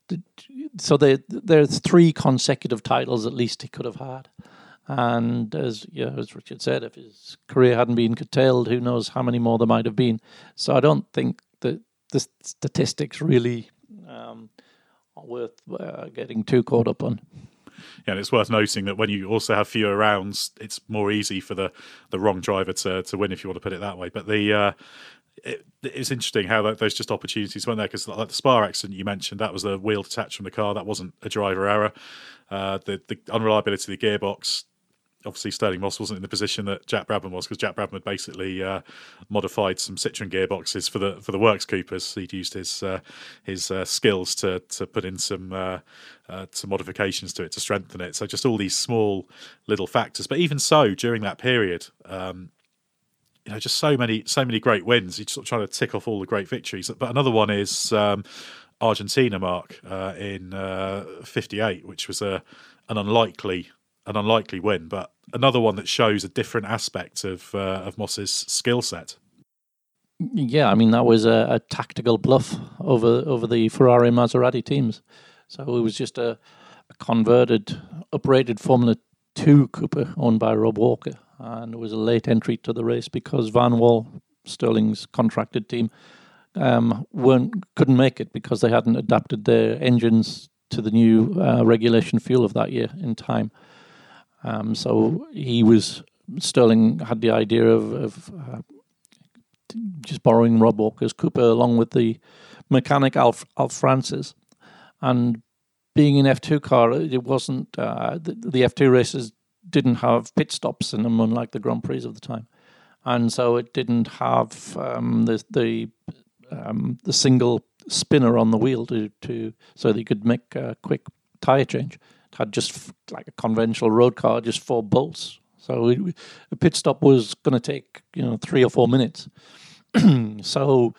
So there, there's three consecutive titles at least he could have had, and as yeah, as Richard said, if his career hadn't been curtailed, who knows how many more there might have been. So I don't think that the statistics really um, are worth uh, getting too caught up on. Yeah, and it's worth noting that when you also have fewer rounds, it's more easy for the, the wrong driver to to win, if you want to put it that way. But the uh, It, it's interesting how that, those just opportunities went there, because like the Spa accident you mentioned, that was the wheel detached from the car. That wasn't a driver error. Uh, the, the unreliability of the gearbox, obviously Stirling Moss wasn't in the position that Jack Brabham was, because Jack Brabham had basically uh, modified some Citroen gearboxes for the for the Works Coopers. He'd used his uh, his uh, skills to to put in some uh, uh, some modifications to it to strengthen it. So just all these small little factors. But even so, during that period, um, you know, just so many, so many great wins. You're sort of trying to tick off all the great victories. But another one is um, Argentina, Mark, uh, in uh, fifty-eight, which was a an unlikely, an unlikely win, but another one that shows a different aspect of uh, of Moss's skill set. Yeah, I mean that was a, a tactical bluff over over the Ferrari and Maserati teams. So it was just a, a converted, uprated Formula Two Cooper owned by Rob Walker. And it was a late entry to the race because Van Wall, Stirling's contracted team, um, weren't couldn't make it because they hadn't adapted their engines to the new uh, regulation fuel of that year in time. Um, so he was Stirling had the idea of, of uh, just borrowing Rob Walker's Cooper along with the mechanic Alf, Alf Francis, and being an F two car, it wasn't uh, the, the F two races didn't have pit stops in them, unlike the Grand Prix of the time, and so it didn't have um, the the um, the single spinner on the wheel to, to so that you could make a quick tire change. It had just like a conventional road car, just four bolts. So it, a pit stop was going to take you know three or four minutes. so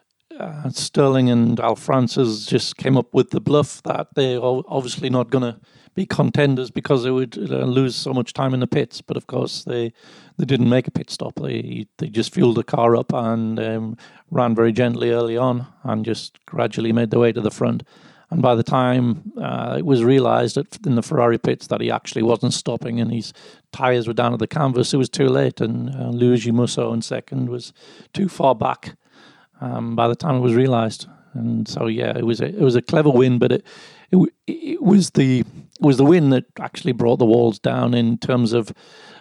uh, Stirling and Alf Francis just came up with the bluff that they're obviously not going to be contenders because they would uh, lose so much time in the pits. But of course, they they didn't make a pit stop. They they just fueled the car up and um, ran very gently early on and just gradually made their way to the front. And by the time uh, it was realised in the Ferrari pits that he actually wasn't stopping and his tyres were down at the canvas, it was too late. And uh, Luigi Musso in second was too far back um, by the time it was realised. And so, yeah, it was a, it was a clever win, but it, it it was the it was the win that actually brought the walls down in terms of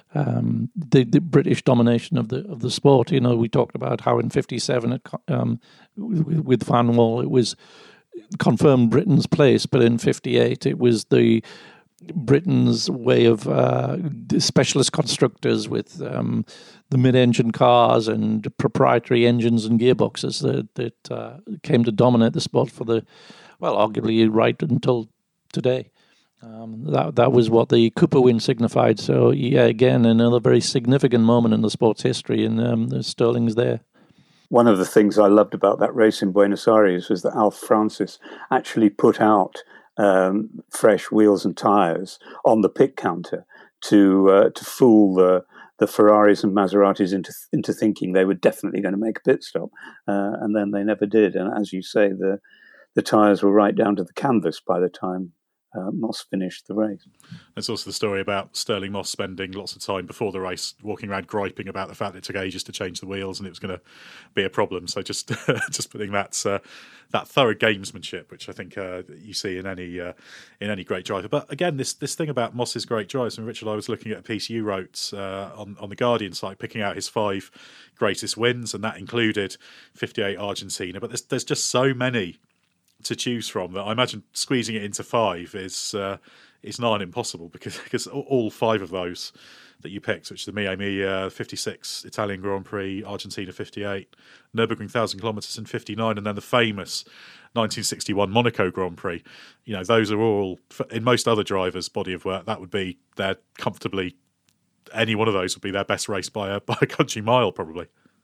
um, the, the British domination of the of the sport. You know, we talked about how in fifty-seven it, um, with Van Wall it was confirmed Britain's place, but in fifty-eight it was the Britain's way of uh, specialist constructors with um, the mid-engine cars and proprietary engines and gearboxes that, that uh, came to dominate the sport for the, well, arguably right until today. Um, that that was what the Cooper win signified. So, yeah, again, another very significant moment in the sport's history, and um, the Stirling's there. One of the things I loved about that race in Buenos Aires was that Alf Francis actually put out um, fresh wheels and tyres on the pit counter to uh, to fool the the Ferraris and Maseratis into into thinking they were definitely going to make a pit stop, uh, and then they never did. And as you say, the the tyres were right down to the canvas by the time Uh, Moss finished the race. There's also the story about Stirling Moss spending lots of time before the race walking around griping about the fact that it took ages to change the wheels and it was going to be a problem. So just just putting that uh, that thorough gamesmanship, which I think uh, you see in any uh, in any great driver. But again, this this thing about Moss's great drives. And Richard, I was looking at a piece you wrote uh, on on the Guardian site, picking out his five greatest wins, and that included fifty-eight Argentina. But there's there's just so many to choose from that I imagine squeezing it into five is uh, it's nigh on impossible because because all five of those that you picked, which is the Miami uh, fifty-six, Italian Grand Prix, Argentina fifty-eight, Nürburgring one thousand kilometres in fifty-nine, and then the famous nineteen sixty-one Monaco Grand Prix. You know, those are all, in most other drivers' body of work, that would be their comfortably, any one of those would be their best race by a, by a country mile, probably.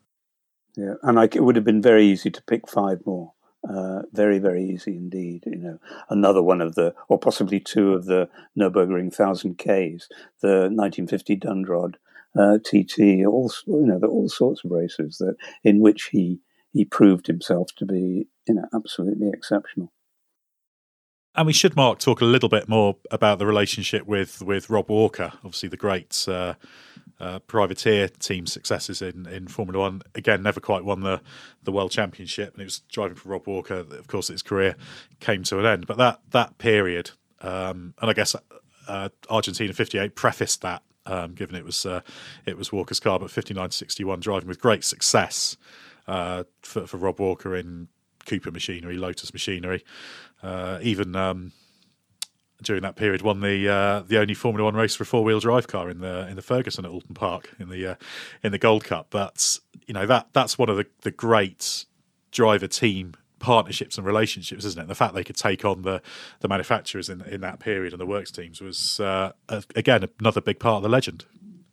Yeah, and like, it would have been very easy to pick five more. Uh, very, very easy indeed. You know, another one of the, or possibly two of the Nürburgring one thousand Ks, the nineteen fifty Dundrod uh, T T, all you know, all sorts of races that in which he he proved himself to be, you know, absolutely exceptional. And we should, Mark, talk a little bit more about the relationship with with Rob Walker, obviously the great uh, uh, privateer team successes in, in Formula One. Again, never quite won the, the World Championship, and it was driving for Rob Walker. Of course, his career came to an end. But that that period, um, and I guess uh, Argentina fifty-eight prefaced that, um, given it was uh, it was Walker's car, but fifty-nine to sixty-one driving with great success uh, for, for Rob Walker in Cooper machinery, Lotus machinery, uh, even um, during that period won the uh, the only Formula One race for a four wheel drive car in the in the Ferguson at Alton Park in the uh, in the Gold Cup. But you know that that's one of the, the great driver team partnerships and relationships, isn't it? And the fact they could take on the the manufacturers in in that period and the works teams was uh, again another big part of the legend.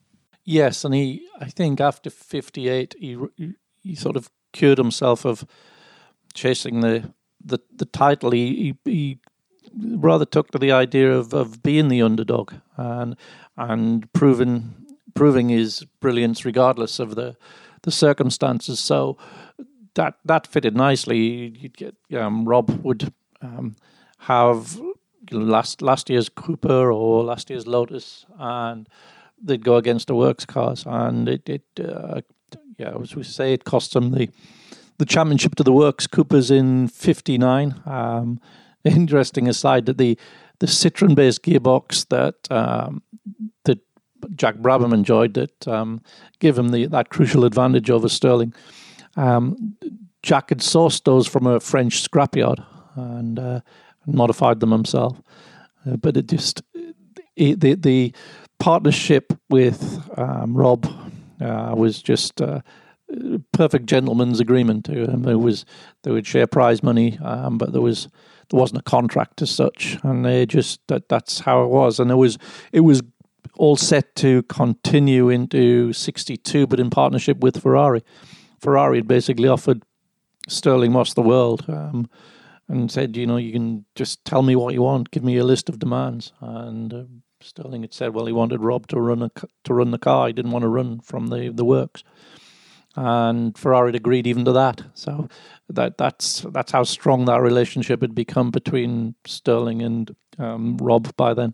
Yes, and he I think after fifty-eight he he sort of cured himself of chasing the, the, the title. He, he he rather took to the idea of, of being the underdog and and proving proving his brilliance regardless of the the circumstances. So that that fitted nicely. You'd get um, Rob would um, have last last year's Cooper or last year's Lotus, and they'd go against the works cars, and it it uh, yeah as we say, it cost them the. The championship to the works Coopers in fifty-nine. Um, interesting aside that the the Citroen-based gearbox that um, that Jack Brabham enjoyed that um, gave him the that crucial advantage over Stirling. Um, Jack had sourced those from a French scrapyard and uh, modified them himself. Uh, but it just it, the the partnership with um, Rob uh, was just. Uh, perfect gentleman's agreement. Um, there was they would share prize money, um, but there was there wasn't a contract as such, and they just that that's how it was. And it was it was all set to continue into sixty-two, but in partnership with Ferrari. Ferrari had basically offered Stirling Moss the world um, and said, you know, you can just tell me what you want, give me a list of demands. And uh, Stirling had said, well, he wanted Rob to run a, to run the car. He didn't want to run from the the works. And Ferrari had agreed even to that. So that that's that's how strong that relationship had become between Stirling and um, Rob by then.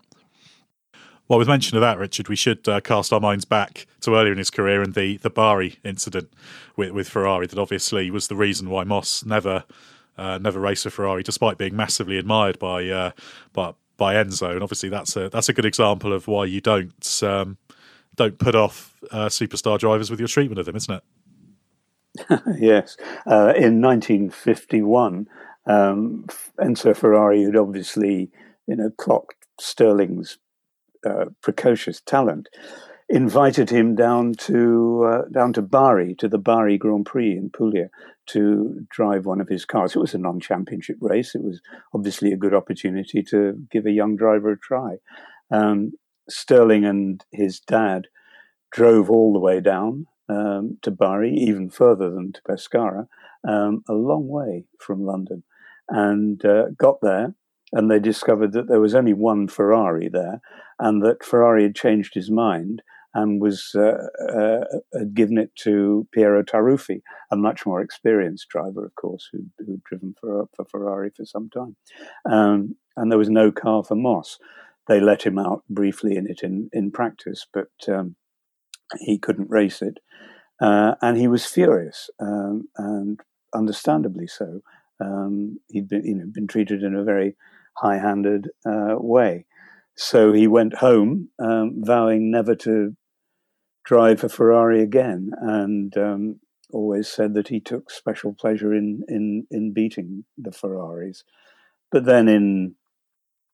Well, with mention of that, Richard, we should uh, cast our minds back to earlier in his career and the, the Bari incident with, with Ferrari that obviously was the reason why Moss never uh, never raced for Ferrari, despite being massively admired by uh, by, by Enzo. And obviously that's a that's a good example of why you don't um, don't put off uh, superstar drivers with your treatment of them, isn't it? Yes. Uh, in nineteen fifty-one, um, Enzo Ferrari had obviously, you know, clocked Stirling's uh, precocious talent, invited him down to uh, down to Bari, to the Bari Grand Prix in Puglia, to drive one of his cars. It was a non-championship race. It was obviously a good opportunity to give a young driver a try. Um, Stirling and his dad drove all the way down Um, to Bari, even further than to Pescara, um, a long way from London, and uh, got there, and they discovered that there was only one Ferrari there, and that Ferrari had changed his mind and was uh, uh, had given it to Piero Taruffi, a much more experienced driver, of course, who'd, who'd driven for, for Ferrari for some time, um, and there was no car for Moss. They let him out briefly in it in, in practice, but um, he couldn't race it. Uh, and he was furious, um, and understandably so. Um, he'd been, you know, been treated in a very high-handed uh, way. So he went home, um, vowing never to drive a Ferrari again, and um, always said that he took special pleasure in, in, in beating the Ferraris. But then in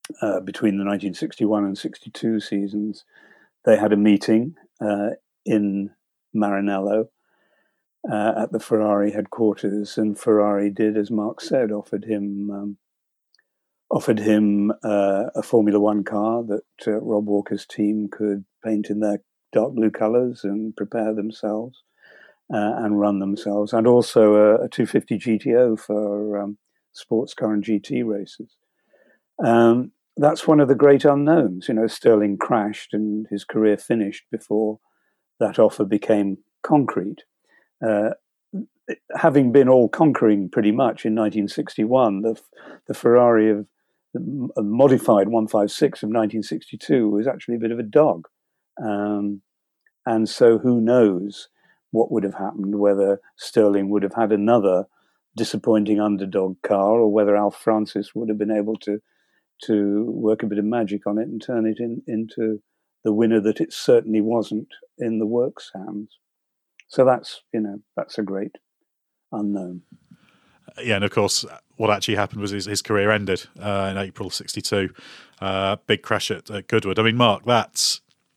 uh, between the nineteen sixty-one and sixty-two seasons, they had a meeting uh, in Maranello uh, at the Ferrari headquarters, and Ferrari did, as Mark said, offered him um, offered him uh, a Formula One car that uh, Rob Walker's team could paint in their dark blue colours and prepare themselves uh, and run themselves, and also a, a two fifty G T O for um, sports car and G T races. Um, that's one of the great unknowns. You know, Stirling crashed and his career finished before that offer became concrete. Uh, having been all conquering pretty much in nineteen sixty-one, the, the Ferrari of a modified one fifty-six of nineteen sixty-two was actually a bit of a dog. Um, and so who knows what would have happened, whether Stirling would have had another disappointing underdog car or whether Alf Francis would have been able to to work a bit of magic on it and turn it in, into the winner that it certainly wasn't in the works hands. So that's, you know, that's a great unknown. Yeah, and of course, what actually happened was his, his career ended uh, in April sixty-two. Uh, big crash at, at Goodwood. I mean, Mark, that's,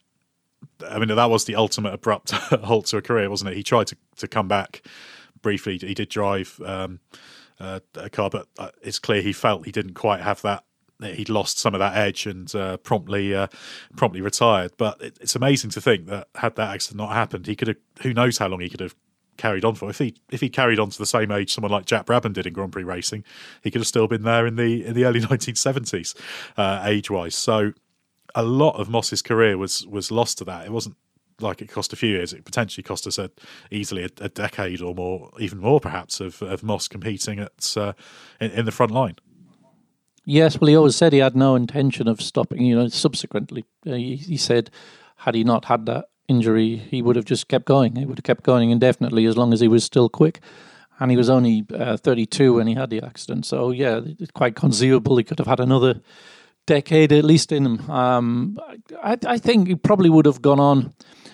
I mean, that was the ultimate abrupt halt to a career, wasn't it? He tried to, to come back briefly. He did drive um, uh, a car, but it's clear he felt he didn't quite have that. He'd lost some of that edge and uh, promptly uh, promptly retired. But it, it's amazing to think that had that accident not happened, he could have, who knows how long he could have carried on for. If he if he carried on to the same age someone like Jack Brabham did in Grand Prix racing, he could have still been there in the in the early nineteen seventies, uh, age-wise. So a lot of Moss's career was was lost to that. It wasn't like it cost a few years. It potentially cost us a, easily a, a decade or more, even more perhaps, of, of Moss competing at uh, in, in the front line. Yes, well, he always said he had no intention of stopping. You know, subsequently, uh, he, he said, had he not had that injury, he would have just kept going. He would have kept going indefinitely as long as he was still quick. And he was only uh, thirty-two when he had the accident. So, yeah, it's quite conceivable he could have had another decade at least in him. Um, I, I think he probably would have gone on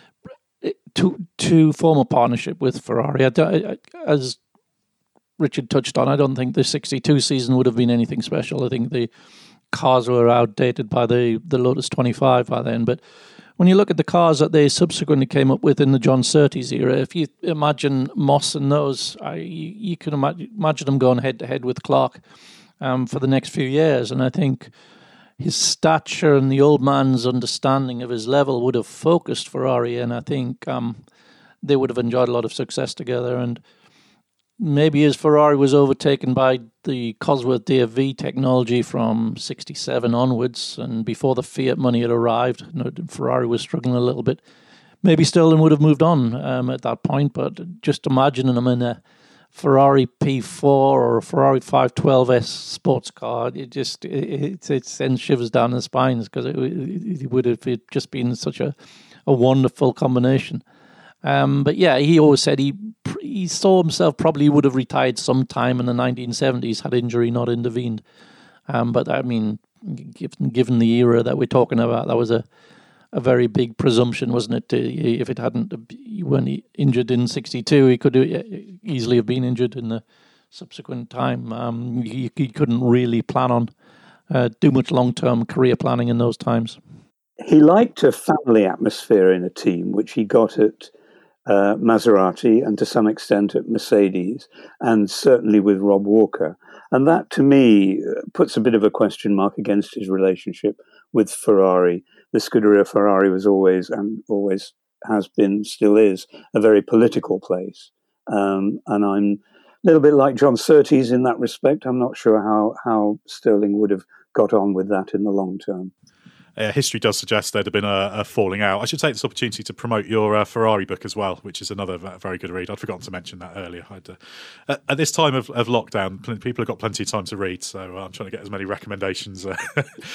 to to form a partnership with Ferrari. I, I, as Richard touched on, I don't think the sixty-two season would have been anything special. I think the cars were outdated by the, the Lotus twenty-five by then. But when you look at the cars that they subsequently came up with in the John Surtees era, if you imagine Moss and those, I, you, you can imagine, imagine them going head-to-head with Clark um, for the next few years. And I think his stature and the old man's understanding of his level would have focused Ferrari, and I think um, they would have enjoyed a lot of success together. And maybe as Ferrari was overtaken by the Cosworth D F V technology from sixty-seven onwards, and before the Fiat money had arrived, you know, Ferrari was struggling a little bit. Maybe Stirling would have moved on um, at that point, but just imagining him in a Ferrari P four or a Ferrari five twelve S sports car, it just it, it sends shivers down the spines, because it, it, it would have it just been such a, a wonderful combination. Um, but yeah, he always said he he saw himself probably would have retired sometime in the nineteen seventies had injury not intervened. Um, but I mean, given given the era that we're talking about, that was a a very big presumption, wasn't it? If it hadn't, when he injured in sixty-two, he could easily have been injured in the subsequent time. Um, he, he couldn't really plan on uh, do much long-term career planning in those times. He liked a family atmosphere in a team, which he got at uh, Maserati and to some extent at Mercedes, and certainly with Rob Walker. And that, to me, puts a bit of a question mark against his relationship with Ferrari. The Scuderia Ferrari was always, and always has been, still is, a very political place. Um, and I'm a little bit like John Surtees in that respect. I'm not sure how, how Stirling would have got on with that in the long term. Uh, history does suggest there'd have been a, a falling out. I should take this opportunity to promote your uh, Ferrari book as well, which is another very good read. I'd forgotten to mention that earlier. I'd, uh, at, at this time of, of lockdown, people have got plenty of time to read, so I'm trying to get as many recommendations uh,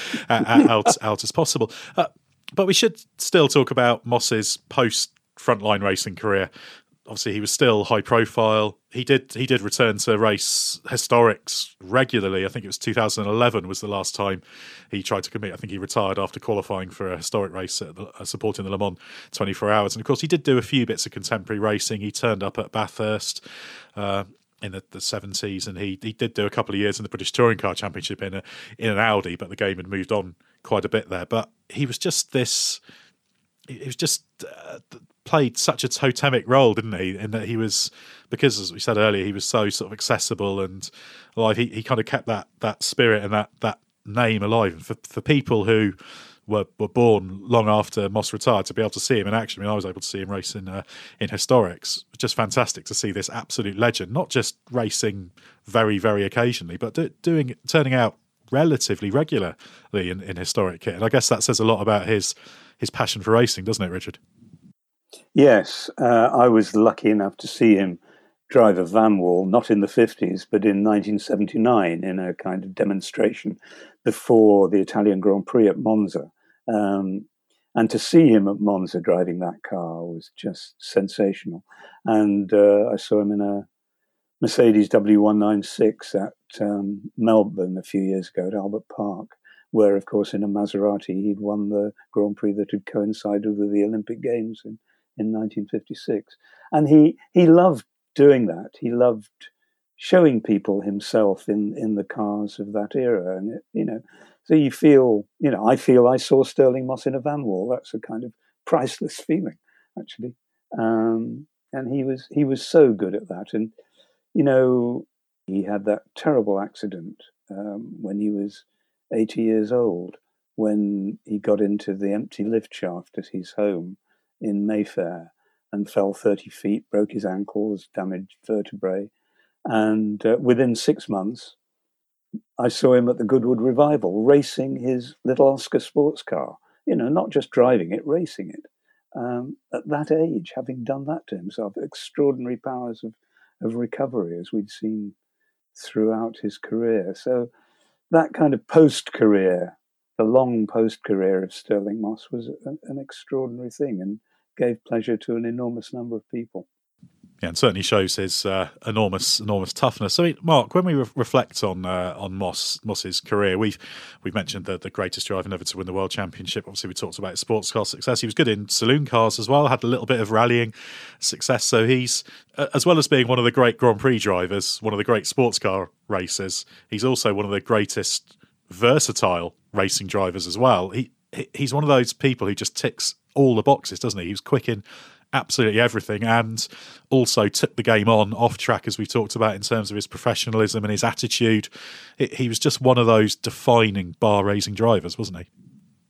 out, out as possible. Uh, but we should still talk about Moss's post-frontline racing career. Obviously, he was still high profile. He did he did return to race historics regularly. I think it was two thousand eleven was the last time he tried to compete. I think he retired after qualifying for a historic race at the, uh, supporting the Le Mans twenty-four hours. And of course, he did do a few bits of contemporary racing. He turned up at Bathurst. Uh, in the, the seventies, and he he did do a couple of years in the British Touring Car Championship in a in an Audi, but the game had moved on quite a bit there. But he was just this. He was just uh, played such a totemic role, didn't he? In that he was, because as we said earlier, he was so sort of accessible and alive. He he kind of kept that that spirit and that that name alive. And for for people who were were born long after Moss retired, to be able to see him in action. I mean, I was able to see him race in uh, in historics. Just fantastic to see this absolute legend, not just racing very very occasionally, but do, doing turning out relatively regularly in, in historic kit. And I guess that says a lot about his his passion for racing, doesn't it, Richard? Yes, uh, I was lucky enough to see him drive a Vanwall, not in the fifties, but in nineteen seventy-nine in a kind of demonstration before the Italian Grand Prix at Monza. Um, and to see him at Monza driving that car was just sensational. And uh, I saw him in a Mercedes W one ninety-six at um, Melbourne a few years ago at Albert Park, where, of course, in a Maserati, he'd won the Grand Prix that had coincided with the Olympic Games in, in nineteen fifty-six. And he, he loved doing that. He loved showing people himself in, in the cars of that era. And, it, you know, so you feel, you know, I feel I saw Stirling Moss in a Vanwall. That's a kind of priceless feeling, actually. Um, and he was he was so good at that. And, you know, he had that terrible accident um, when he was eighty years old, when he got into the empty lift shaft at his home in Mayfair and fell thirty feet, broke his ankles, damaged vertebrae. And uh, within six months, I saw him at the Goodwood Revival racing his little Oscar sports car, you know, not just driving it, racing it. Um, at that age, having done that to himself, extraordinary powers of, of recovery, as we'd seen throughout his career. So that kind of post-career, the long post-career of Stirling Moss was a, an extraordinary thing and gave pleasure to an enormous number of people. Yeah, and certainly shows his uh, enormous, enormous toughness. I mean, Mark, when we re- reflect on uh, on Moss Moss's career, we've we've mentioned the, the greatest driver never to win the World Championship. Obviously, we talked about his sports car success. He was good in saloon cars as well. Had a little bit of rallying success. So he's, uh, as well as being one of the great Grand Prix drivers, one of the great sports car racers, he's also one of the greatest versatile racing drivers as well. He he's one of those people who just ticks all the boxes, doesn't he? He was quick in absolutely everything, and also took the game on off track, as we talked about, in terms of his professionalism and his attitude. It, he was just one of those defining bar racing drivers, wasn't he?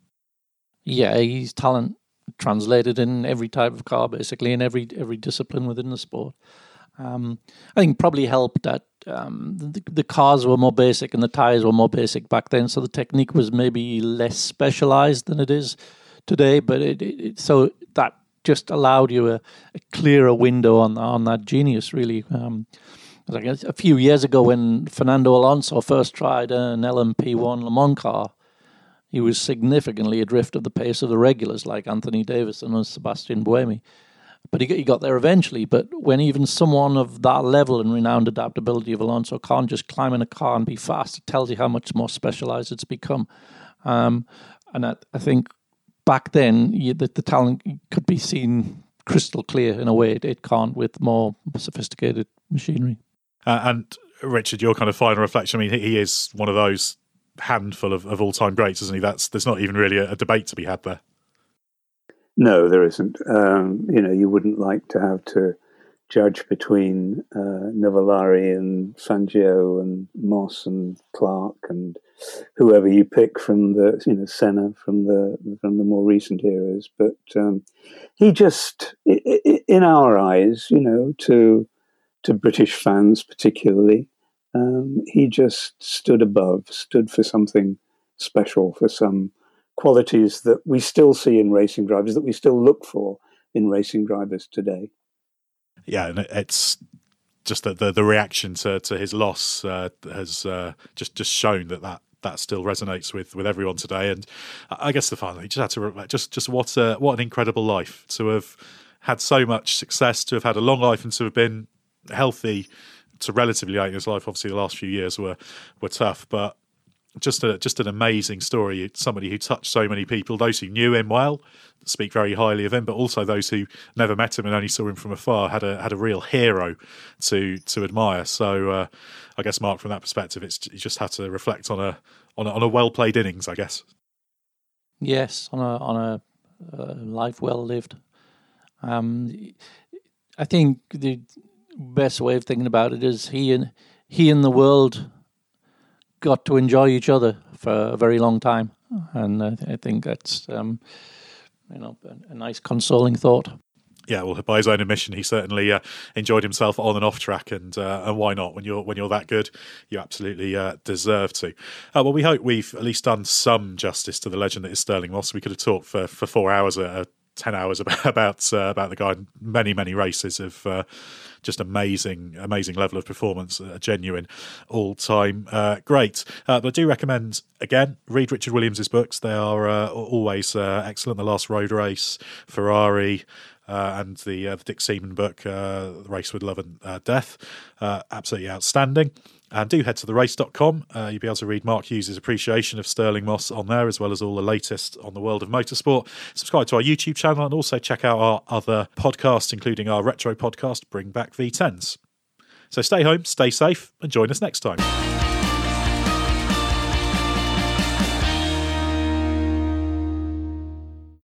Yeah, his talent translated in every type of car, basically, in every every discipline within the sport. Um, I think probably helped that um, the, the cars were more basic and the tyres were more basic back then, so the technique was maybe less specialised than it is today, but it, it, it so that just allowed you a, a clearer window on on that genius, really. Um, like a, a few years ago, when Fernando Alonso first tried an L M P one Le Mans car, he was significantly adrift of the pace of the regulars, like Anthony Davidson and Sebastian Buemi. But he got, he got there eventually. But when even someone of that level and renowned adaptability of Alonso can't just climb in a car and be fast, it tells you how much more specialised it's become. Um, and I, I think back then, you, the, the talent could be seen crystal clear in a way it, it can't with more sophisticated machinery. Uh, and Richard, your kind of final reflection, I mean, he, he is one of those handful of, of all-time greats, isn't he? That's There's not even really a, a debate to be had there. No, there isn't. Um, you know, you wouldn't like to have to judge between uh, Nuvolari and Fangio and Moss and Clark and whoever you pick from the, you know, Senna from the from the more recent eras. But um, he just, in our eyes, you know, to to British fans particularly, um, he just stood above, stood for something special, for some qualities that we still see in racing drivers, that we still look for in racing drivers today. Yeah, and it's just that the, the reaction to, to his loss uh, has uh, just, just shown that, that that still resonates with, with everyone today. And I guess the final, he just had to reflect, just just what a, what an incredible life to have had so much success, to have had a long life, and to have been healthy to relatively late in his life. Obviously, the last few years were were tough, but just a just an amazing story. Somebody who touched so many people, those who knew him well speak very highly of him, but also those who never met him and only saw him from afar had a had a real hero to to admire. So uh, I guess, Mark, from that perspective, it's you just had to reflect on a on a, on a well played innings, I guess. Yes, on a on a uh, life well lived. Um, I think the best way of thinking about it is he and he and the world got to enjoy each other for a very long time, and I, th- I think that's um, you know a, a nice consoling thought. Yeah, well, by his own admission, he certainly uh, enjoyed himself on and off track, and uh, and why not? When you're when you're that good, you absolutely uh, deserve to. Uh, well, we hope we've at least done some justice to the legend that is Stirling Moss. We could have talked for, for four hours, uh, ten hours about about, uh, about the guy. Many many races of uh, just amazing amazing level of performance, a genuine all time uh, great. Uh, but I do recommend again read Richard Williams's books. They are uh, always uh, excellent. The Last Road Race, Ferrari. Uh, and the, uh, the Dick Seaman book, uh, The Race with Love and uh, Death, uh, absolutely outstanding. And do head to the race dot com. Uh, you'll be able to read Mark Hughes' appreciation of Stirling Moss on there, as well as all the latest on the world of motorsport. Subscribe to our YouTube channel and also check out our other podcasts, including our retro podcast, Bring Back V tens. So stay home, stay safe, and join us next time.